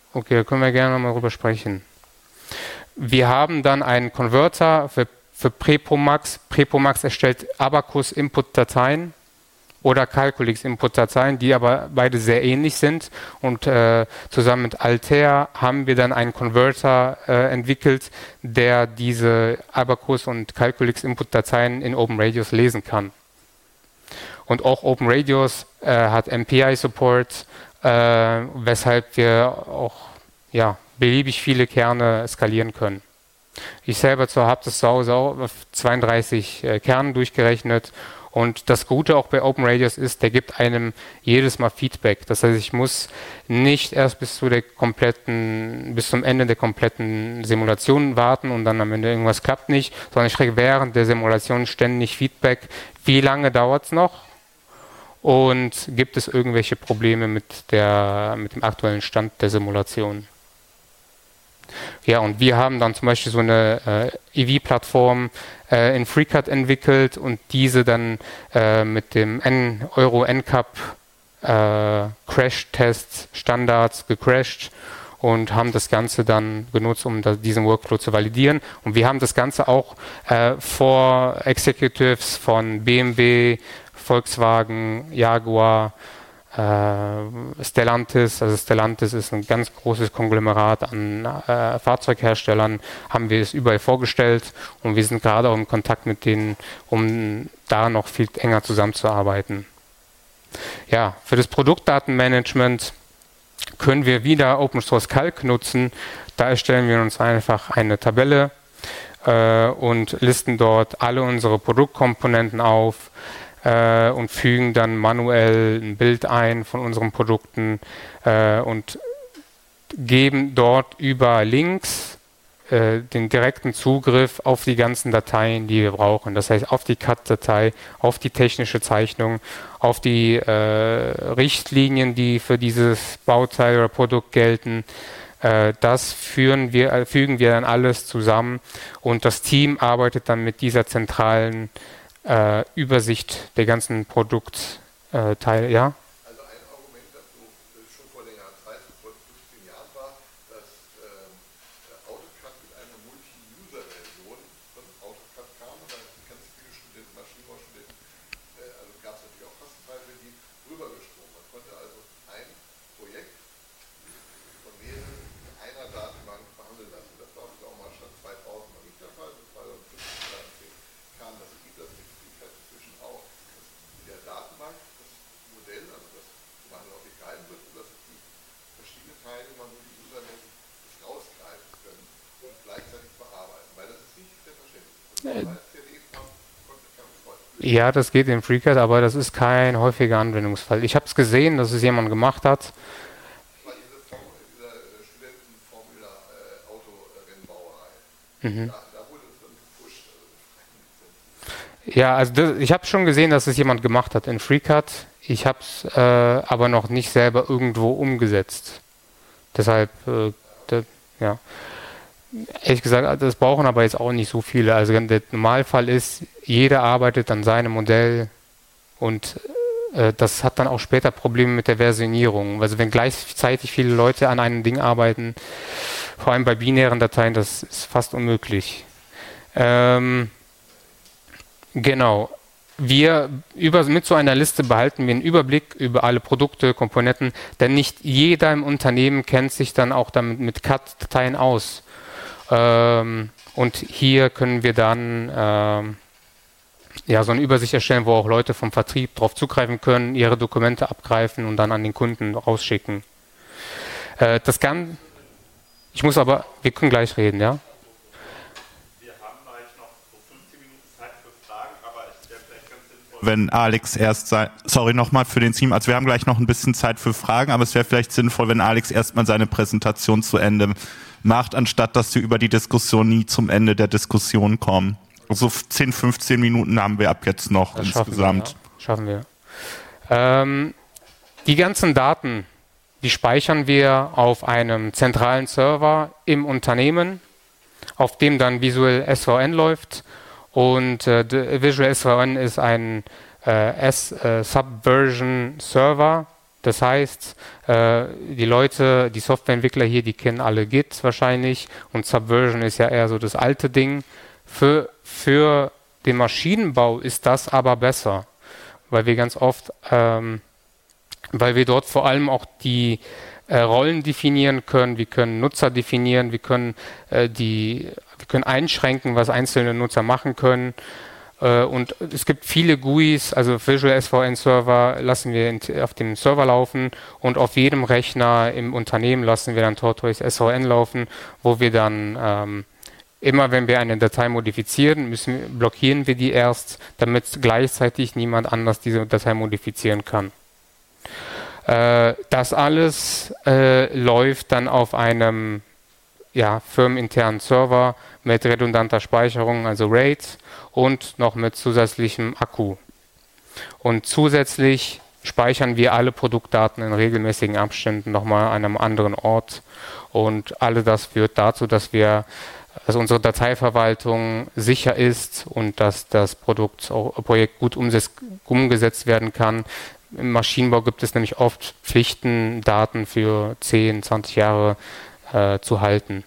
Okay, da können wir gerne nochmal drüber sprechen. Wir haben dann einen Konverter für, für Prepomax. Prepomax erstellt Abacus-Input-Dateien oder Calculix-Input-Dateien, die aber beide sehr ähnlich sind. Und äh, zusammen mit Altair haben wir dann einen Konverter äh, entwickelt, der diese Abacus- und Calculix-Input-Dateien in OpenRadios lesen kann. Und auch OpenRadios äh, hat M P I-Support, äh, weshalb wir auch ja, beliebig viele Kerne skalieren können. Ich selber habe das zu Hause auch auf zweiunddreißig äh, Kernen durchgerechnet. Und das Gute auch bei OpenRadios ist, der gibt einem jedes Mal Feedback. Das heißt, ich muss nicht erst bis zu der kompletten, bis zum Ende der kompletten Simulation warten und dann am Ende irgendwas klappt nicht, sondern ich kriege während der Simulation ständig Feedback. Wie lange dauert es noch? Und gibt es irgendwelche Probleme mit der, mit dem aktuellen Stand der Simulation? Ja, und wir haben dann zum Beispiel so eine äh, E V-Plattform äh, in FreeCAD entwickelt und diese dann äh, mit dem N Euro N C A P äh, Crash-Test Standards gecrashed und haben das Ganze dann genutzt, um da, diesen Workflow zu validieren. Und wir haben das Ganze auch äh, vor Executives von B M W, Volkswagen, Jaguar, Äh, Stellantis, also Stellantis ist ein ganz großes Konglomerat an äh, Fahrzeugherstellern, haben wir es überall vorgestellt und wir sind gerade auch im Kontakt mit denen, um da noch viel enger zusammenzuarbeiten. Ja, für das Produktdatenmanagement können wir wieder Open Source Calc nutzen. Da erstellen wir uns einfach eine Tabelle äh, und listen dort alle unsere Produktkomponenten auf. Äh, und fügen dann manuell ein Bild ein von unseren Produkten äh, und geben dort über Links äh, den direkten Zugriff auf die ganzen Dateien, die wir brauchen. Das heißt, auf die C A D-Datei, auf die technische Zeichnung, auf die äh, Richtlinien, die für dieses Bauteil oder Produkt gelten. Äh, das führen wir, äh, fügen wir dann alles zusammen und das Team arbeitet dann mit dieser zentralen Äh, Übersicht der ganzen Produktteile, äh, ja? Also ein Argument, das schon vor längerer Zeit, vor fünfzehn Jahren war, dass ähm, AutoCAD mit einer Multi-User-Version von AutoCAD kam und dann ganz viele Studenten, Maschinenbaustudenten, äh, also gab es natürlich auch Kostenpreise, die rübergesprungen. Man konnte also ein Projekt von mehreren in einer Datenbank behandeln lassen. Das war auch mal schon zweitausend noch nicht der Fall, das war dann zweitausendzehn kam das, gibt das inzwischen auch, dass in der Datenbank das Modell, also das Wandel auch gehalten wird, und dass die verschiedenen Teile man nur die User-mäßig rausgreifen können und gleichzeitig bearbeiten, weil das ist nicht selbstverständlich. Ja, das geht in FreeCAD, aber das ist kein häufiger Anwendungsfall. Ich habe es gesehen, dass es jemand gemacht hat. Das war diese, Form, diese Studentenformula-Autorennbauerei. Mhm. Da, da wurde es dann gepusht. Ja, also das, ich habe schon gesehen, dass es jemand gemacht hat in FreeCAD. Ich habe es äh, aber noch nicht selber irgendwo umgesetzt. Deshalb, äh, de, ja. Ehrlich gesagt, das brauchen aber jetzt auch nicht so viele. Also der Normalfall ist, jeder arbeitet an seinem Modell und äh, das hat dann auch später Probleme mit der Versionierung. Also wenn gleichzeitig viele Leute an einem Ding arbeiten, vor allem bei binären Dateien, das ist fast unmöglich. Ähm, Genau. Wir über, mit so einer Liste behalten wir einen Überblick über alle Produkte, Komponenten, denn nicht jeder im Unternehmen kennt sich dann auch damit mit C A D-Dateien aus. Ähm, und hier können wir dann ähm, ja, so eine Übersicht erstellen, wo auch Leute vom Vertrieb darauf zugreifen können, ihre Dokumente abgreifen und dann an den Kunden rausschicken. Äh, das kann, ich muss aber, wir können gleich reden, ja? Wenn Alex erst sein, sorry nochmal für den Team, also wir haben gleich noch ein bisschen Zeit für Fragen, aber es wäre vielleicht sinnvoll, wenn Alex erstmal seine Präsentation zu Ende macht, anstatt dass wir über die Diskussion nie zum Ende der Diskussion kommen. So zehn, fünfzehn Minuten haben wir ab jetzt noch das insgesamt. Schaffen wir. Ja. Schaffen wir. Ähm, die ganzen Daten, die speichern wir auf einem zentralen Server im Unternehmen, auf dem dann Visual S V N läuft. Und äh, Visual S V N ist ein äh, S-Subversion-Server, Das heißt, äh, die Leute, die Softwareentwickler hier, die kennen alle Git wahrscheinlich und Subversion ist ja eher so das alte Ding. Für, für den Maschinenbau ist das aber besser, weil wir ganz oft, ähm, weil wir dort vor allem auch die äh, Rollen definieren können, wir können Nutzer definieren, wir können, äh, die, wir können einschränken, was einzelne Nutzer machen können. Und es gibt viele G U Is, also Visual S V N Server lassen wir auf dem Server laufen und auf jedem Rechner im Unternehmen lassen wir dann Tortoise S V N laufen, wo wir dann ähm, immer, wenn wir eine Datei modifizieren, müssen, blockieren wir die erst, damit gleichzeitig niemand anders diese Datei modifizieren kann. Äh, das alles äh, läuft dann auf einem ja, firmeninternen Server mit redundanter Speicherung, also RAID, und noch mit zusätzlichem Akku. Und zusätzlich speichern wir alle Produktdaten in regelmäßigen Abständen nochmal an einem anderen Ort. Und all das führt dazu, dass wir, dass unsere Dateiverwaltung sicher ist und dass das Produkt, auch, Projekt gut umsetz, umgesetzt werden kann. Im Maschinenbau gibt es nämlich oft Pflichten, Daten für zehn, zwanzig Jahre äh, zu halten.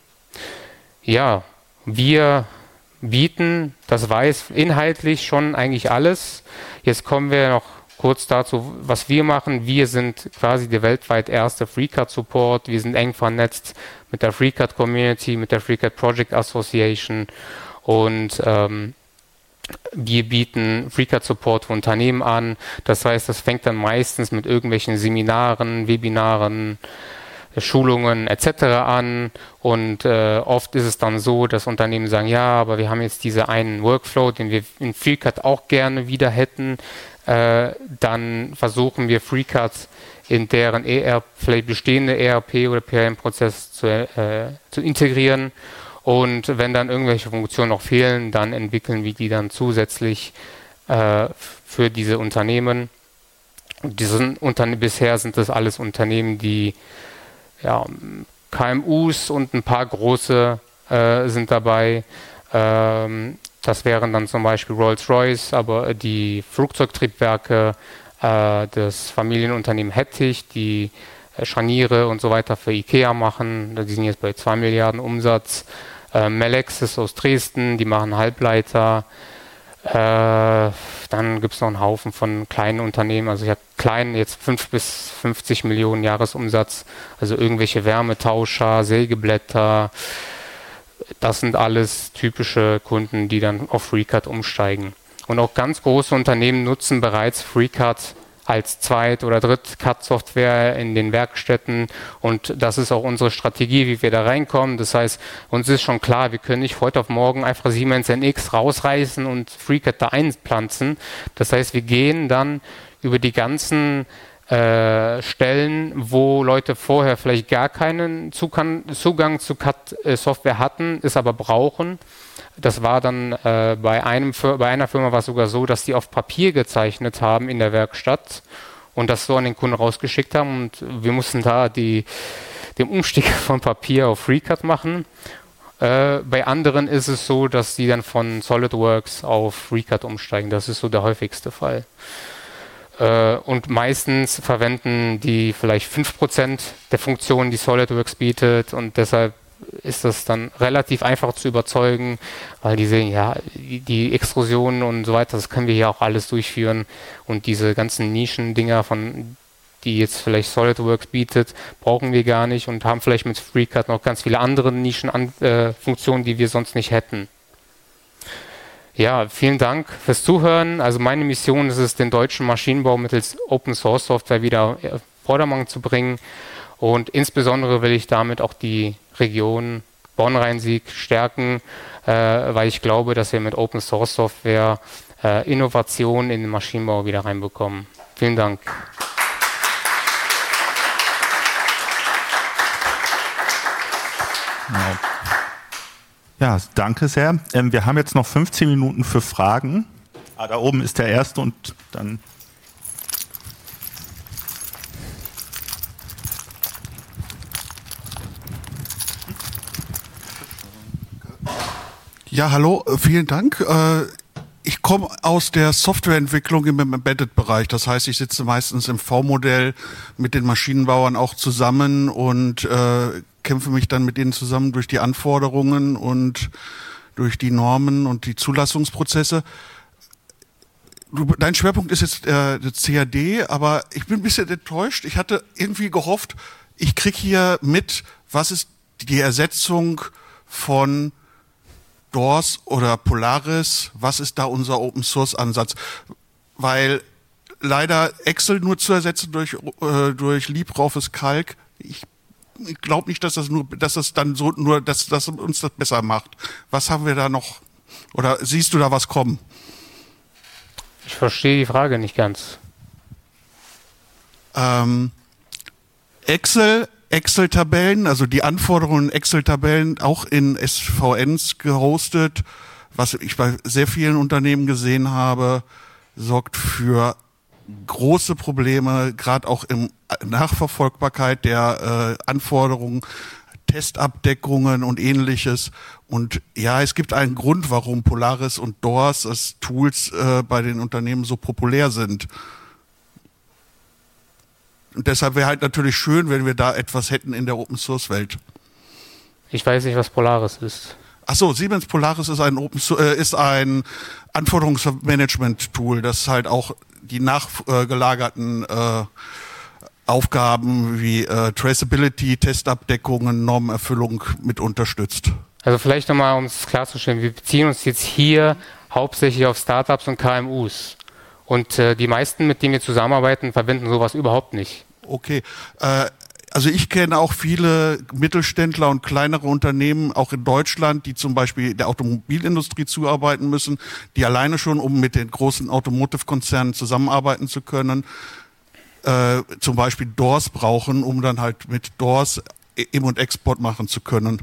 Ja, wir bieten, das weiß inhaltlich schon eigentlich alles. Jetzt kommen wir noch kurz dazu, was wir machen. Wir sind quasi der weltweit erste FreeCAD-Support. Wir sind eng vernetzt mit der FreeCAD-Community, mit der FreeCAD Project Association und ähm, wir bieten FreeCAD-Support für Unternehmen an. Das heißt, das fängt dann meistens mit irgendwelchen Seminaren, Webinaren, Schulungen et cetera an und äh, oft ist es dann so, dass Unternehmen sagen, ja, aber wir haben jetzt diesen einen Workflow, den wir in FreeCAD auch gerne wieder hätten. Äh, dann versuchen wir FreeCAD in deren E R P, vielleicht bestehende E R P oder P R M-Prozess zu, äh, zu integrieren. Und wenn dann irgendwelche Funktionen noch fehlen, dann entwickeln wir die dann zusätzlich äh, für diese Unternehmen. Und diese Unterne- bisher sind das alles Unternehmen, die ja, K M Us und ein paar große äh, sind dabei. Ähm, das wären dann zum Beispiel Rolls-Royce, aber die Flugzeugtriebwerke, äh, das Familienunternehmen Hettich, die äh, Scharniere und so weiter für IKEA machen. Die sind jetzt bei zwei Milliarden Umsatz. Äh, Melexis aus Dresden, die machen Halbleiter. Äh, dann gibt es noch einen Haufen von kleinen Unternehmen, also ich habe klein jetzt fünf bis fünfzig Millionen Jahresumsatz, also irgendwelche Wärmetauscher, Sägeblätter, das sind alles typische Kunden, die dann auf FreeCAD umsteigen. Und auch ganz große Unternehmen nutzen bereits FreeCAD als Zweit- oder Dritt-C A D-Software in den Werkstätten und das ist auch unsere Strategie, wie wir da reinkommen. Das heißt, uns ist schon klar, wir können nicht heute auf morgen einfach Siemens N X rausreißen und FreeCAD da einpflanzen. Das heißt, wir gehen dann über die ganzen äh, Stellen, wo Leute vorher vielleicht gar keinen Zugang, Zugang zu C A D-Software hatten, es aber brauchen. Das war dann äh, bei, einem, bei einer Firma war es sogar so, dass die auf Papier gezeichnet haben in der Werkstatt und das so an den Kunden rausgeschickt haben und wir mussten da die, den Umstieg von Papier auf FreeCAD machen. Äh, bei anderen ist es so, dass die dann von SolidWorks auf FreeCAD umsteigen. Das ist so der häufigste Fall. Äh, und meistens verwenden die vielleicht fünf Prozent der Funktionen, die SolidWorks bietet und deshalb ist das dann relativ einfach zu überzeugen, weil die sehen, ja, die, die Extrusionen und so weiter, das können wir hier auch alles durchführen und diese ganzen Nischendinger, von die jetzt vielleicht SolidWorks bietet, brauchen wir gar nicht und haben vielleicht mit FreeCAD noch ganz viele andere Nischenfunktionen, äh, die wir sonst nicht hätten. Ja, vielen Dank fürs Zuhören. Also meine Mission ist es, den deutschen Maschinenbau mittels Open Source Software wieder auf Vordermann zu bringen. Und insbesondere will ich damit auch die Region Bonn-Rhein-Sieg stärken, äh, weil ich glaube, dass wir mit Open Source Software äh, Innovation in den Maschinenbau wieder reinbekommen. Vielen Dank. Ja, danke sehr. Ähm, wir haben jetzt noch fünfzehn Minuten für Fragen. Ah, da oben ist der erste und dann... Ja, hallo, vielen Dank. Ich komme aus der Softwareentwicklung im Embedded-Bereich. Das heißt, ich sitze meistens im V-Modell mit den Maschinenbauern auch zusammen und äh, kämpfe mich dann mit denen zusammen durch die Anforderungen und durch die Normen und die Zulassungsprozesse. Du, dein Schwerpunkt ist jetzt äh, der C A D, aber ich bin ein bisschen enttäuscht. Ich hatte irgendwie gehofft, ich krieg hier mit, was ist die Ersetzung von D O R S oder Polaris, was ist da unser Open-Source-Ansatz? Weil leider Excel nur zu ersetzen durch, äh, durch LibreOffice Calc, ich, ich glaube nicht, dass das nur, dass das dann so nur, dass das uns das besser macht. Was haben wir da noch? Oder siehst du da was kommen? Ich verstehe die Frage nicht ganz. Ähm, Excel, Excel-Tabellen, also die Anforderungen in Excel-Tabellen auch in S V Ns gehostet, was ich bei sehr vielen Unternehmen gesehen habe, sorgt für große Probleme, gerade auch in Nachverfolgbarkeit der äh, Anforderungen, Testabdeckungen und ähnliches. Und ja, es gibt einen Grund, warum Polaris und D O R S als Tools äh, bei den Unternehmen so populär sind. Und deshalb wäre halt natürlich schön, wenn wir da etwas hätten in der Open-Source-Welt. Ich weiß nicht, was Polaris ist. Ach so, Siemens Polaris ist ein Open äh, ist ein Anforderungsmanagement-Tool, das halt auch die nachgelagerten äh, Aufgaben wie äh, Traceability, Testabdeckungen, Normenerfüllung mit unterstützt. Also vielleicht nochmal, um es klarzustellen, wir beziehen uns jetzt hier hauptsächlich auf Startups und K M Us. Und äh, die meisten, mit denen wir zusammenarbeiten, verwenden sowas überhaupt nicht. Okay, äh, also ich kenne auch viele Mittelständler und kleinere Unternehmen, auch in Deutschland, die zum Beispiel der Automobilindustrie zuarbeiten müssen, die alleine schon, um mit den großen Automotive-Konzernen zusammenarbeiten zu können, äh, zum Beispiel D O R S brauchen, um dann halt mit D O R S Im- und Export machen zu können.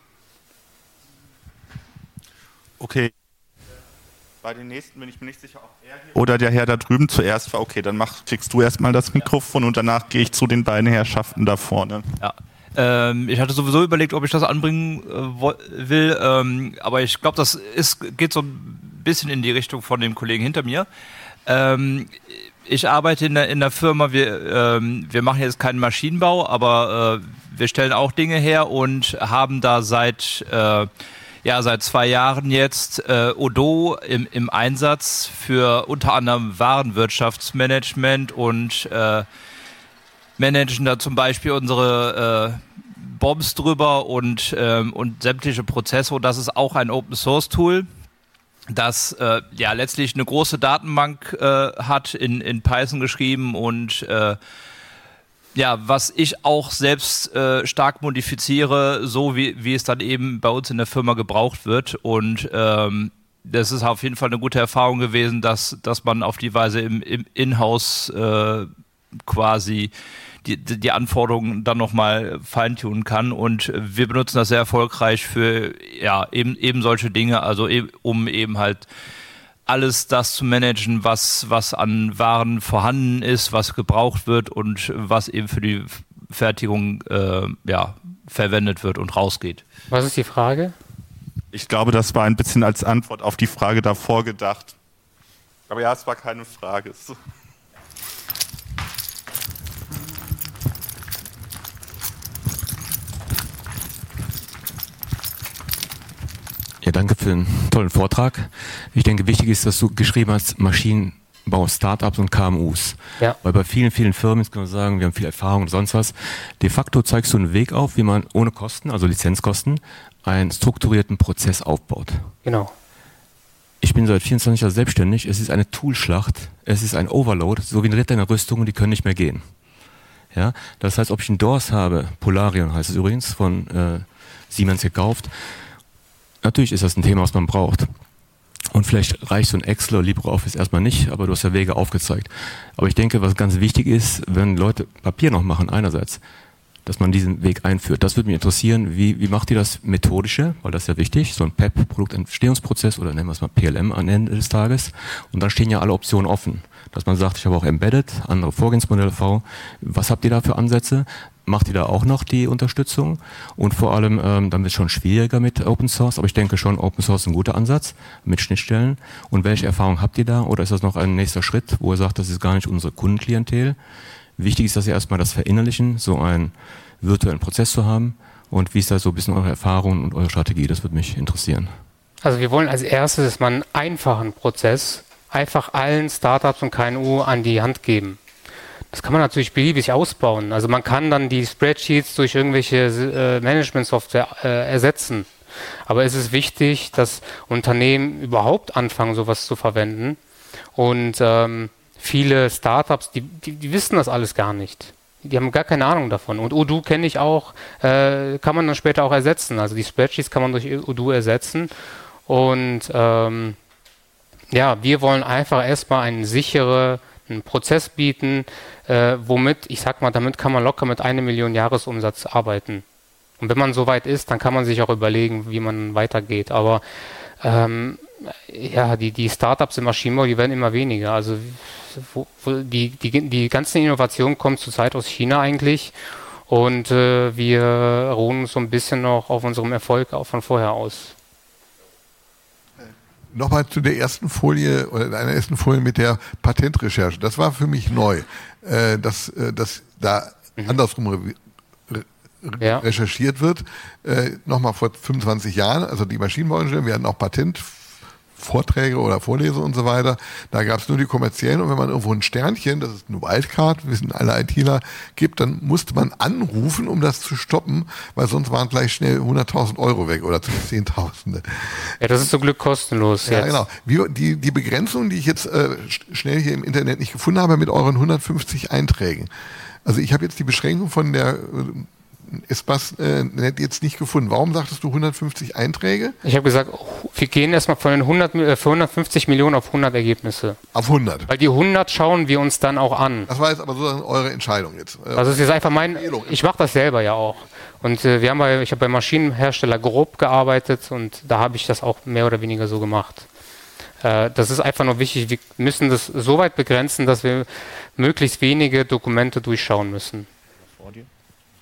Okay. Bei den nächsten bin ich mir nicht sicher, ob er hier oder der Herr da drüben zuerst war. Okay, dann mach, kriegst du erstmal das Mikrofon und danach gehe ich zu den beiden Herrschaften da vorne. Ja. Ähm, ich hatte sowieso überlegt, ob ich das anbringen äh, will, ähm, aber ich glaube, das ist, geht so ein bisschen in die Richtung von dem Kollegen hinter mir. Ähm, ich arbeite in der, in der Firma, wir, ähm, wir machen jetzt keinen Maschinenbau, aber äh, wir stellen auch Dinge her und haben da seit... Äh, Ja, seit zwei Jahren jetzt äh, Odoo im, im Einsatz für unter anderem Warenwirtschaftsmanagement und äh, managen da zum Beispiel unsere äh, Bombs drüber und, ähm, und sämtliche Prozesse. Und das ist auch ein Open-Source-Tool, das äh, ja letztlich eine große Datenbank äh, hat, in, in Python geschrieben und äh, ja, was ich auch selbst äh, stark modifiziere, so wie, wie es dann eben bei uns in der Firma gebraucht wird. Und ähm, das ist auf jeden Fall eine gute Erfahrung gewesen, dass, dass man auf die Weise im, im Inhouse äh, quasi die, die Anforderungen dann nochmal feintunen kann. Und wir benutzen das sehr erfolgreich für ja eben, eben solche Dinge, also eben, um eben halt alles das zu managen, was, was an Waren vorhanden ist, was gebraucht wird und was eben für die Fertigung äh, ja, verwendet wird und rausgeht. Was ist die Frage? Ich glaube, das war ein bisschen als Antwort auf die Frage davor gedacht. Aber ja, es war keine Frage. Ja, danke für den tollen Vortrag. Ich denke, wichtig ist, dass du geschrieben hast, Maschinenbau, Startups und K M Us. Ja. Weil bei vielen, vielen Firmen, jetzt kann man sagen, wir haben viel Erfahrung und sonst was, de facto zeigst du einen Weg auf, wie man ohne Kosten, also Lizenzkosten, einen strukturierten Prozess aufbaut. Genau. Ich bin seit vierundzwanzig Jahren selbstständig, es ist eine Toolschlacht, es ist ein Overload, so wie ein Ritter in der Rüstung und die können nicht mehr gehen. Ja, das heißt, ob ich einen D O R S habe, Polarion heißt es übrigens, von äh, Siemens gekauft, natürlich ist das ein Thema, was man braucht. Und vielleicht reicht so ein Excel oder LibreOffice erstmal nicht, aber du hast ja Wege aufgezeigt. Aber ich denke, was ganz wichtig ist, wenn Leute Papier noch machen, einerseits, dass man diesen Weg einführt. Das würde mich interessieren, wie, wie macht ihr das Methodische, weil das ist ja wichtig, so ein P E P, Produktentstehungsprozess oder nennen wir es mal P L M am Ende des Tages. Und dann stehen ja alle Optionen offen, dass man sagt, ich habe auch Embedded, andere Vorgehensmodelle V. Was habt ihr da für Ansätze? macht ihr da auch noch die Unterstützung? Und vor allem, ähm, dann wird es schon schwieriger mit Open Source, aber ich denke schon, Open Source ist ein guter Ansatz mit Schnittstellen. Und welche Erfahrungen habt ihr da? Oder ist das noch ein nächster Schritt, wo ihr sagt, das ist gar nicht unsere Kundenklientel? Wichtig ist, dass ihr erstmal das verinnerlichen, so einen virtuellen Prozess zu haben. Und wie ist da so ein bisschen eure Erfahrung und eure Strategie? Das würde mich interessieren. Also wir wollen als erstes, dass man einen einfachen Prozess einfach allen Startups und K N U an die Hand geben. Das kann man natürlich beliebig ausbauen. Also man kann dann die Spreadsheets durch irgendwelche äh, Management-Software äh, ersetzen. Aber es ist wichtig, dass Unternehmen überhaupt anfangen, sowas zu verwenden. Und ähm, viele Startups, die, die, die wissen das alles gar nicht. Die haben gar keine Ahnung davon. Und Odoo kenne ich auch, äh, kann man dann später auch ersetzen. Also die Spreadsheets kann man durch Odoo ersetzen. Und ähm, ja, wir wollen einfach erstmal einen sicheren einen Prozess bieten, äh, womit, ich sag mal, damit kann man locker mit einer Million Jahresumsatz arbeiten. Und wenn man so weit ist, dann kann man sich auch überlegen, wie man weitergeht. Aber ähm, ja, die, die Startups im Maschinenbau, die werden immer weniger. Also wo, wo die, die, die ganze Innovation kommt zurzeit aus China eigentlich. Und äh, wir ruhen so ein bisschen noch auf unserem Erfolg auch von vorher aus. Nochmal zu der ersten Folie oder einer ersten Folie mit der Patentrecherche. Das war für mich neu, äh, dass, äh, dass da mhm. andersrum re re ja. recherchiert wird. Äh, Nochmal vor fünfundzwanzig Jahren, also die Maschinenbauingenieur, wir hatten auch Patentvorträge oder Vorlesungen und so weiter. Da gab es nur die kommerziellen und wenn man irgendwo ein Sternchen, das ist eine Wildcard, wissen alle ITler, gibt, dann musste man anrufen, um das zu stoppen, weil sonst waren gleich schnell hunderttausend Euro weg oder Zehntausende. Ja, das ist zum Glück kostenlos. Ja, jetzt. Genau. Wie, die, die Begrenzung, die ich jetzt äh, schnell hier im Internet nicht gefunden habe, mit euren hundertfünfzig Einträgen. Also ich habe jetzt die Beschränkung von der äh, Espace äh, jetzt nicht gefunden. Warum sagtest du hundertfünfzig Einträge? Ich habe gesagt, wir gehen erstmal von den hundert, äh, von hundertfünfzig Millionen auf hundert Ergebnisse. Auf hundert? Weil die hundert schauen wir uns dann auch an. Das war jetzt aber sozusagen eure Entscheidung jetzt. Also es ist einfach mein, ich mache das selber ja auch. Und äh, wir haben bei, ich habe bei Maschinenhersteller grob gearbeitet und da habe ich das auch mehr oder weniger so gemacht. Äh, das ist einfach nur wichtig, wir müssen das so weit begrenzen, dass wir möglichst wenige Dokumente durchschauen müssen. Vor dir?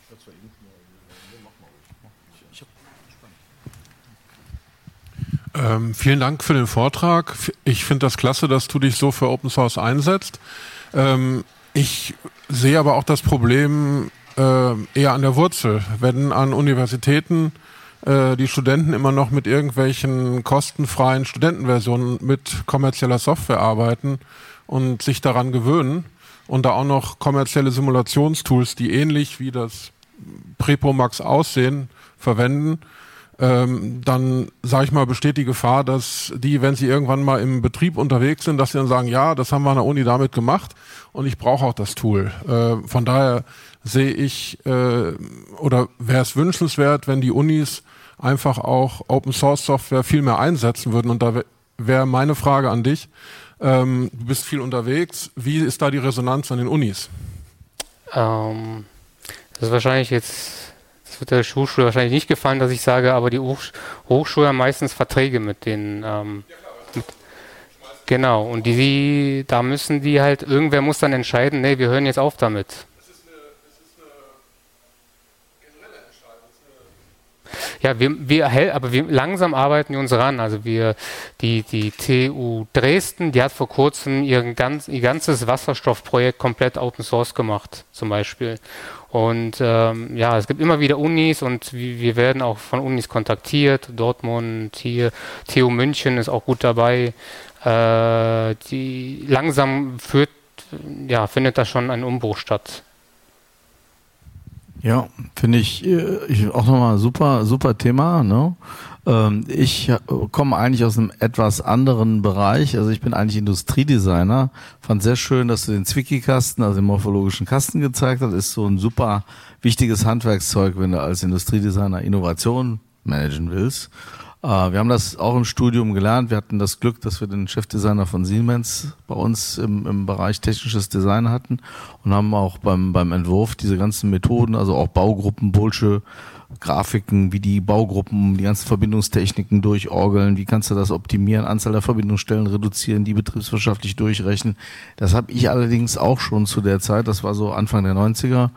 Ähm, vielen Dank für den Vortrag. Ich finde das klasse, dass du dich so für Open Source einsetzt. Ähm, ich sehe aber auch das Problem äh, eher an der Wurzel. Wenn an Universitäten äh, die Studenten immer noch mit irgendwelchen kostenfreien Studentenversionen mit kommerzieller Software arbeiten und sich daran gewöhnen und da auch noch kommerzielle Simulationstools, die ähnlich wie das Prepomax aussehen, verwenden, Ähm, dann, sage ich mal, besteht die Gefahr, dass die, wenn sie irgendwann mal im Betrieb unterwegs sind, dass sie dann sagen, ja, das haben wir an der Uni damit gemacht und ich brauche auch das Tool. Äh, von daher sehe ich, äh, oder wäre es wünschenswert, wenn die Unis einfach auch Open-Source-Software viel mehr einsetzen würden. Und da wäre meine Frage an dich, ähm, du bist viel unterwegs, wie ist da die Resonanz an den Unis? Ähm, das ist wahrscheinlich jetzt... Das wird der Hochschule wahrscheinlich nicht gefallen, dass ich sage, aber die Hoch Hochschule haben meistens Verträge mit den, ähm, mit, genau, und die, da müssen die halt, irgendwer muss dann entscheiden, nee, wir hören jetzt auf damit. Das ist eine, das ist eine generelle Entscheidung. Ja, wir, wir, aber wir, langsam arbeiten wir uns ran, also wir, die, die T U Dresden, die hat vor kurzem ihren ganz, ihr ganzes Wasserstoffprojekt komplett Open Source gemacht, zum Beispiel. Und ähm, ja, es gibt immer wieder Unis und wir, wir werden auch von Unis kontaktiert. Dortmund, hier, T U München ist auch gut dabei. Äh, die langsam führt, ja, findet da schon ein Umbruch statt. Ja, finde ich, ich auch nochmal super, super Thema, ne? Ich komme eigentlich aus einem etwas anderen Bereich, also ich bin eigentlich Industriedesigner, fand sehr schön, dass du den Zwicky-Kasten, also den morphologischen Kasten gezeigt hast, ist so ein super wichtiges Handwerkszeug, wenn du als Industriedesigner Innovation managen willst. Wir haben das auch im Studium gelernt, wir hatten das Glück, dass wir den Chefdesigner von Siemens bei uns im, im Bereich technisches Design hatten und haben auch beim, beim Entwurf diese ganzen Methoden, also auch Baugruppen, Bullshit, Grafiken, wie die Baugruppen, die ganzen Verbindungstechniken durchorgeln, wie kannst du das optimieren, Anzahl der Verbindungsstellen reduzieren, die betriebswirtschaftlich durchrechnen. Das habe ich allerdings auch schon zu der Zeit, das war so Anfang der neunziger,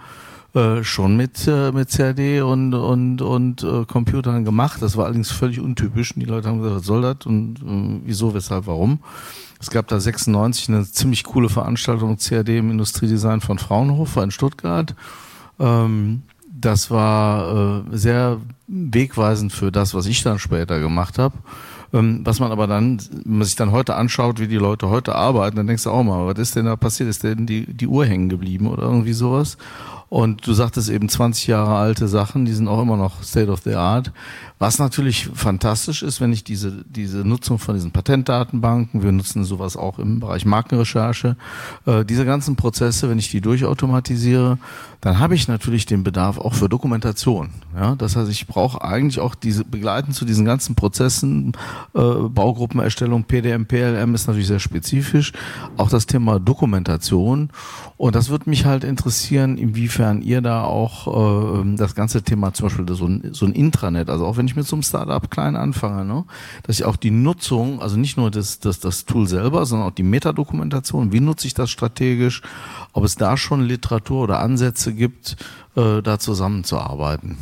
äh, schon mit äh, mit C A D und und und äh, Computern gemacht. Das war allerdings völlig untypisch. Und die Leute haben gesagt, was soll das und äh, wieso, weshalb, warum? Es gab da sechsundneunzig eine ziemlich coole Veranstaltung C A D im Industriedesign von Fraunhofer in Stuttgart. Ähm, das war äh, sehr wegweisend für das, was ich dann später gemacht habe. Ähm, was man aber dann, wenn man sich dann heute anschaut, wie die Leute heute arbeiten, dann denkst du auch mal, was ist denn da passiert? Ist denn die, die Uhr hängen geblieben oder irgendwie sowas? Und du sagtest eben zwanzig Jahre alte Sachen, die sind auch immer noch State of the Art. Was natürlich fantastisch ist, wenn ich diese diese Nutzung von diesen Patentdatenbanken, wir nutzen sowas auch im Bereich Markenrecherche, äh, diese ganzen Prozesse, wenn ich die durchautomatisiere, dann habe ich natürlich den Bedarf auch für Dokumentation. Ja, das heißt, ich brauche eigentlich auch diese begleitend zu diesen ganzen Prozessen, äh, Baugruppenerstellung, P D M, P L M ist natürlich sehr spezifisch, auch das Thema Dokumentation. Und das würde mich halt interessieren, inwiefern ihr da auch äh, das ganze Thema, zum Beispiel so ein, so ein Intranet, also auch wenn ich mit so einem Startup klein anfange, ne, dass ich auch die Nutzung, also nicht nur das, das, das Tool selber, sondern auch die Metadokumentation, wie nutze ich das strategisch, ob es da schon Literatur oder Ansätze gibt, äh, da zusammenzuarbeiten.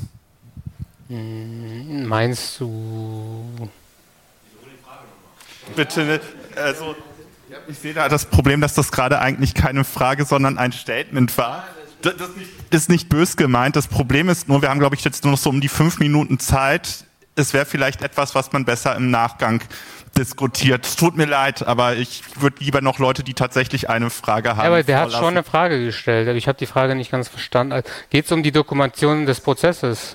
Meinst du? Bitte, also ich sehe da das Problem, dass das gerade eigentlich keine Frage, sondern ein Statement war. Das ist nicht bös gemeint. Das Problem ist nur, wir haben, glaube ich, jetzt nur noch so um die fünf Minuten Zeit. Es wäre vielleicht etwas, was man besser im Nachgang diskutiert. Es tut mir leid, aber ich würde lieber noch Leute, die tatsächlich eine Frage haben. Ja, aber der hat schon eine Frage gestellt. Ich habe die Frage nicht ganz verstanden. Geht es um die Dokumentation des Prozesses?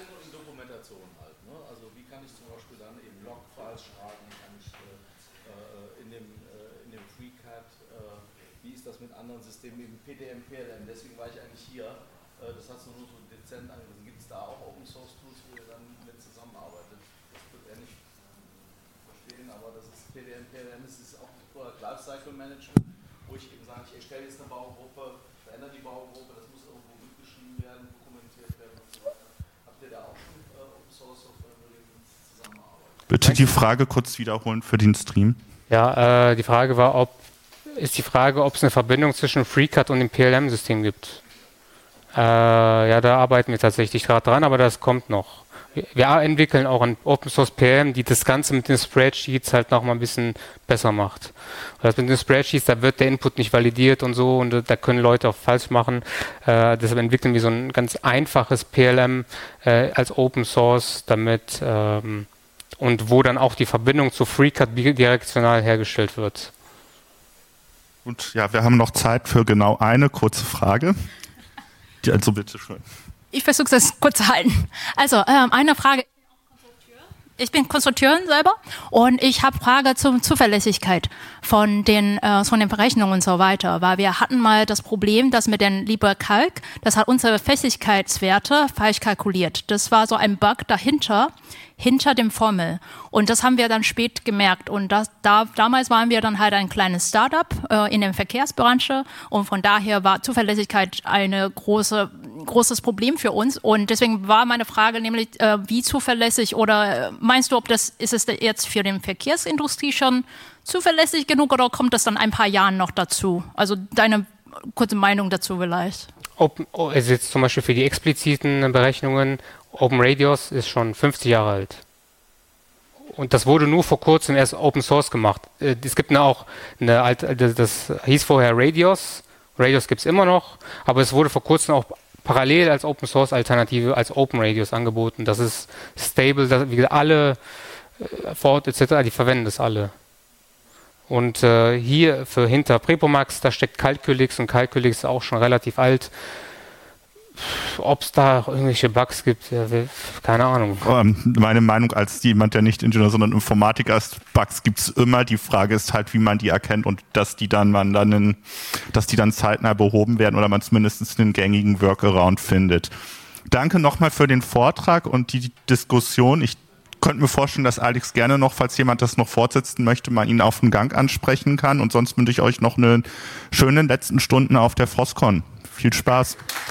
Bitte die Frage kurz wiederholen für den Stream. Ja, äh, die Frage war, ob ist die Frage, ob es eine Verbindung zwischen FreeCAD und dem P L M-System gibt. Äh, ja, da arbeiten wir tatsächlich gerade dran, aber das kommt noch. Wir, wir entwickeln auch ein Open Source P L M, die das Ganze mit den Spreadsheets halt noch mal ein bisschen besser macht. Und das mit den Spreadsheets, da wird der Input nicht validiert und so und da können Leute auch falsch machen. Äh, deshalb entwickeln wir so ein ganz einfaches P L M äh, als Open Source, damit ähm, und wo dann auch die Verbindung zu FreeCAD bidirektional hergestellt wird. Und ja, wir haben noch Zeit für genau eine kurze Frage. Also bitteschön. Ich versuche es kurz zu halten. Also ähm, eine Frage. Ich bin Konstrukteurin selber und ich habe Frage zur Zuverlässigkeit von den äh, von den Berechnungen und so weiter, weil wir hatten mal das Problem, dass mit den LibreCalc, das hat unsere Festigkeitswerte falsch kalkuliert. Das war so ein Bug dahinter, hinter dem Formel. Und das haben wir dann spät gemerkt. Und das, da, damals waren wir dann halt ein kleines Startup äh, in der Verkehrsbranche. Und von daher war Zuverlässigkeit eine große, großes Problem für uns. Und deswegen war meine Frage nämlich, äh, wie zuverlässig oder äh, meinst du, ob das, ist es jetzt für den Verkehrsindustrie schon zuverlässig genug oder kommt das dann ein paar Jahren noch dazu? Also deine kurze Meinung dazu vielleicht. Open, also jetzt zum Beispiel für die expliziten Berechnungen, OpenRadios ist schon fünfzig Jahre alt. Und das wurde nur vor kurzem erst Open Source gemacht. Es gibt eine auch eine alte, das hieß vorher Radios. Radios gibt es immer noch, aber es wurde vor kurzem auch parallel als Open Source Alternative als OpenRadios angeboten. Das ist stable, das, wie gesagt, alle Ford et cetera, die verwenden das alle. Und äh, hier für hinter Prepomax, da steckt Calculix und Calculix ist auch schon relativ alt. Ob es da irgendwelche Bugs gibt, ja, keine Ahnung. Ähm, meine Meinung als jemand, der nicht Ingenieur, sondern Informatiker ist, Bugs gibt es immer. Die Frage ist halt, wie man die erkennt und dass die dann man dann in, dass die dann zeitnah behoben werden oder man zumindest einen gängigen Workaround findet. Danke nochmal für den Vortrag und die Diskussion. Ich könnte mir vorstellen, dass Alex gerne noch, falls jemand das noch fortsetzen möchte, mal ihn auf den Gang ansprechen kann. Und sonst wünsche ich euch noch eine schöne letzten Stunden auf der FrostCon. Viel Spaß.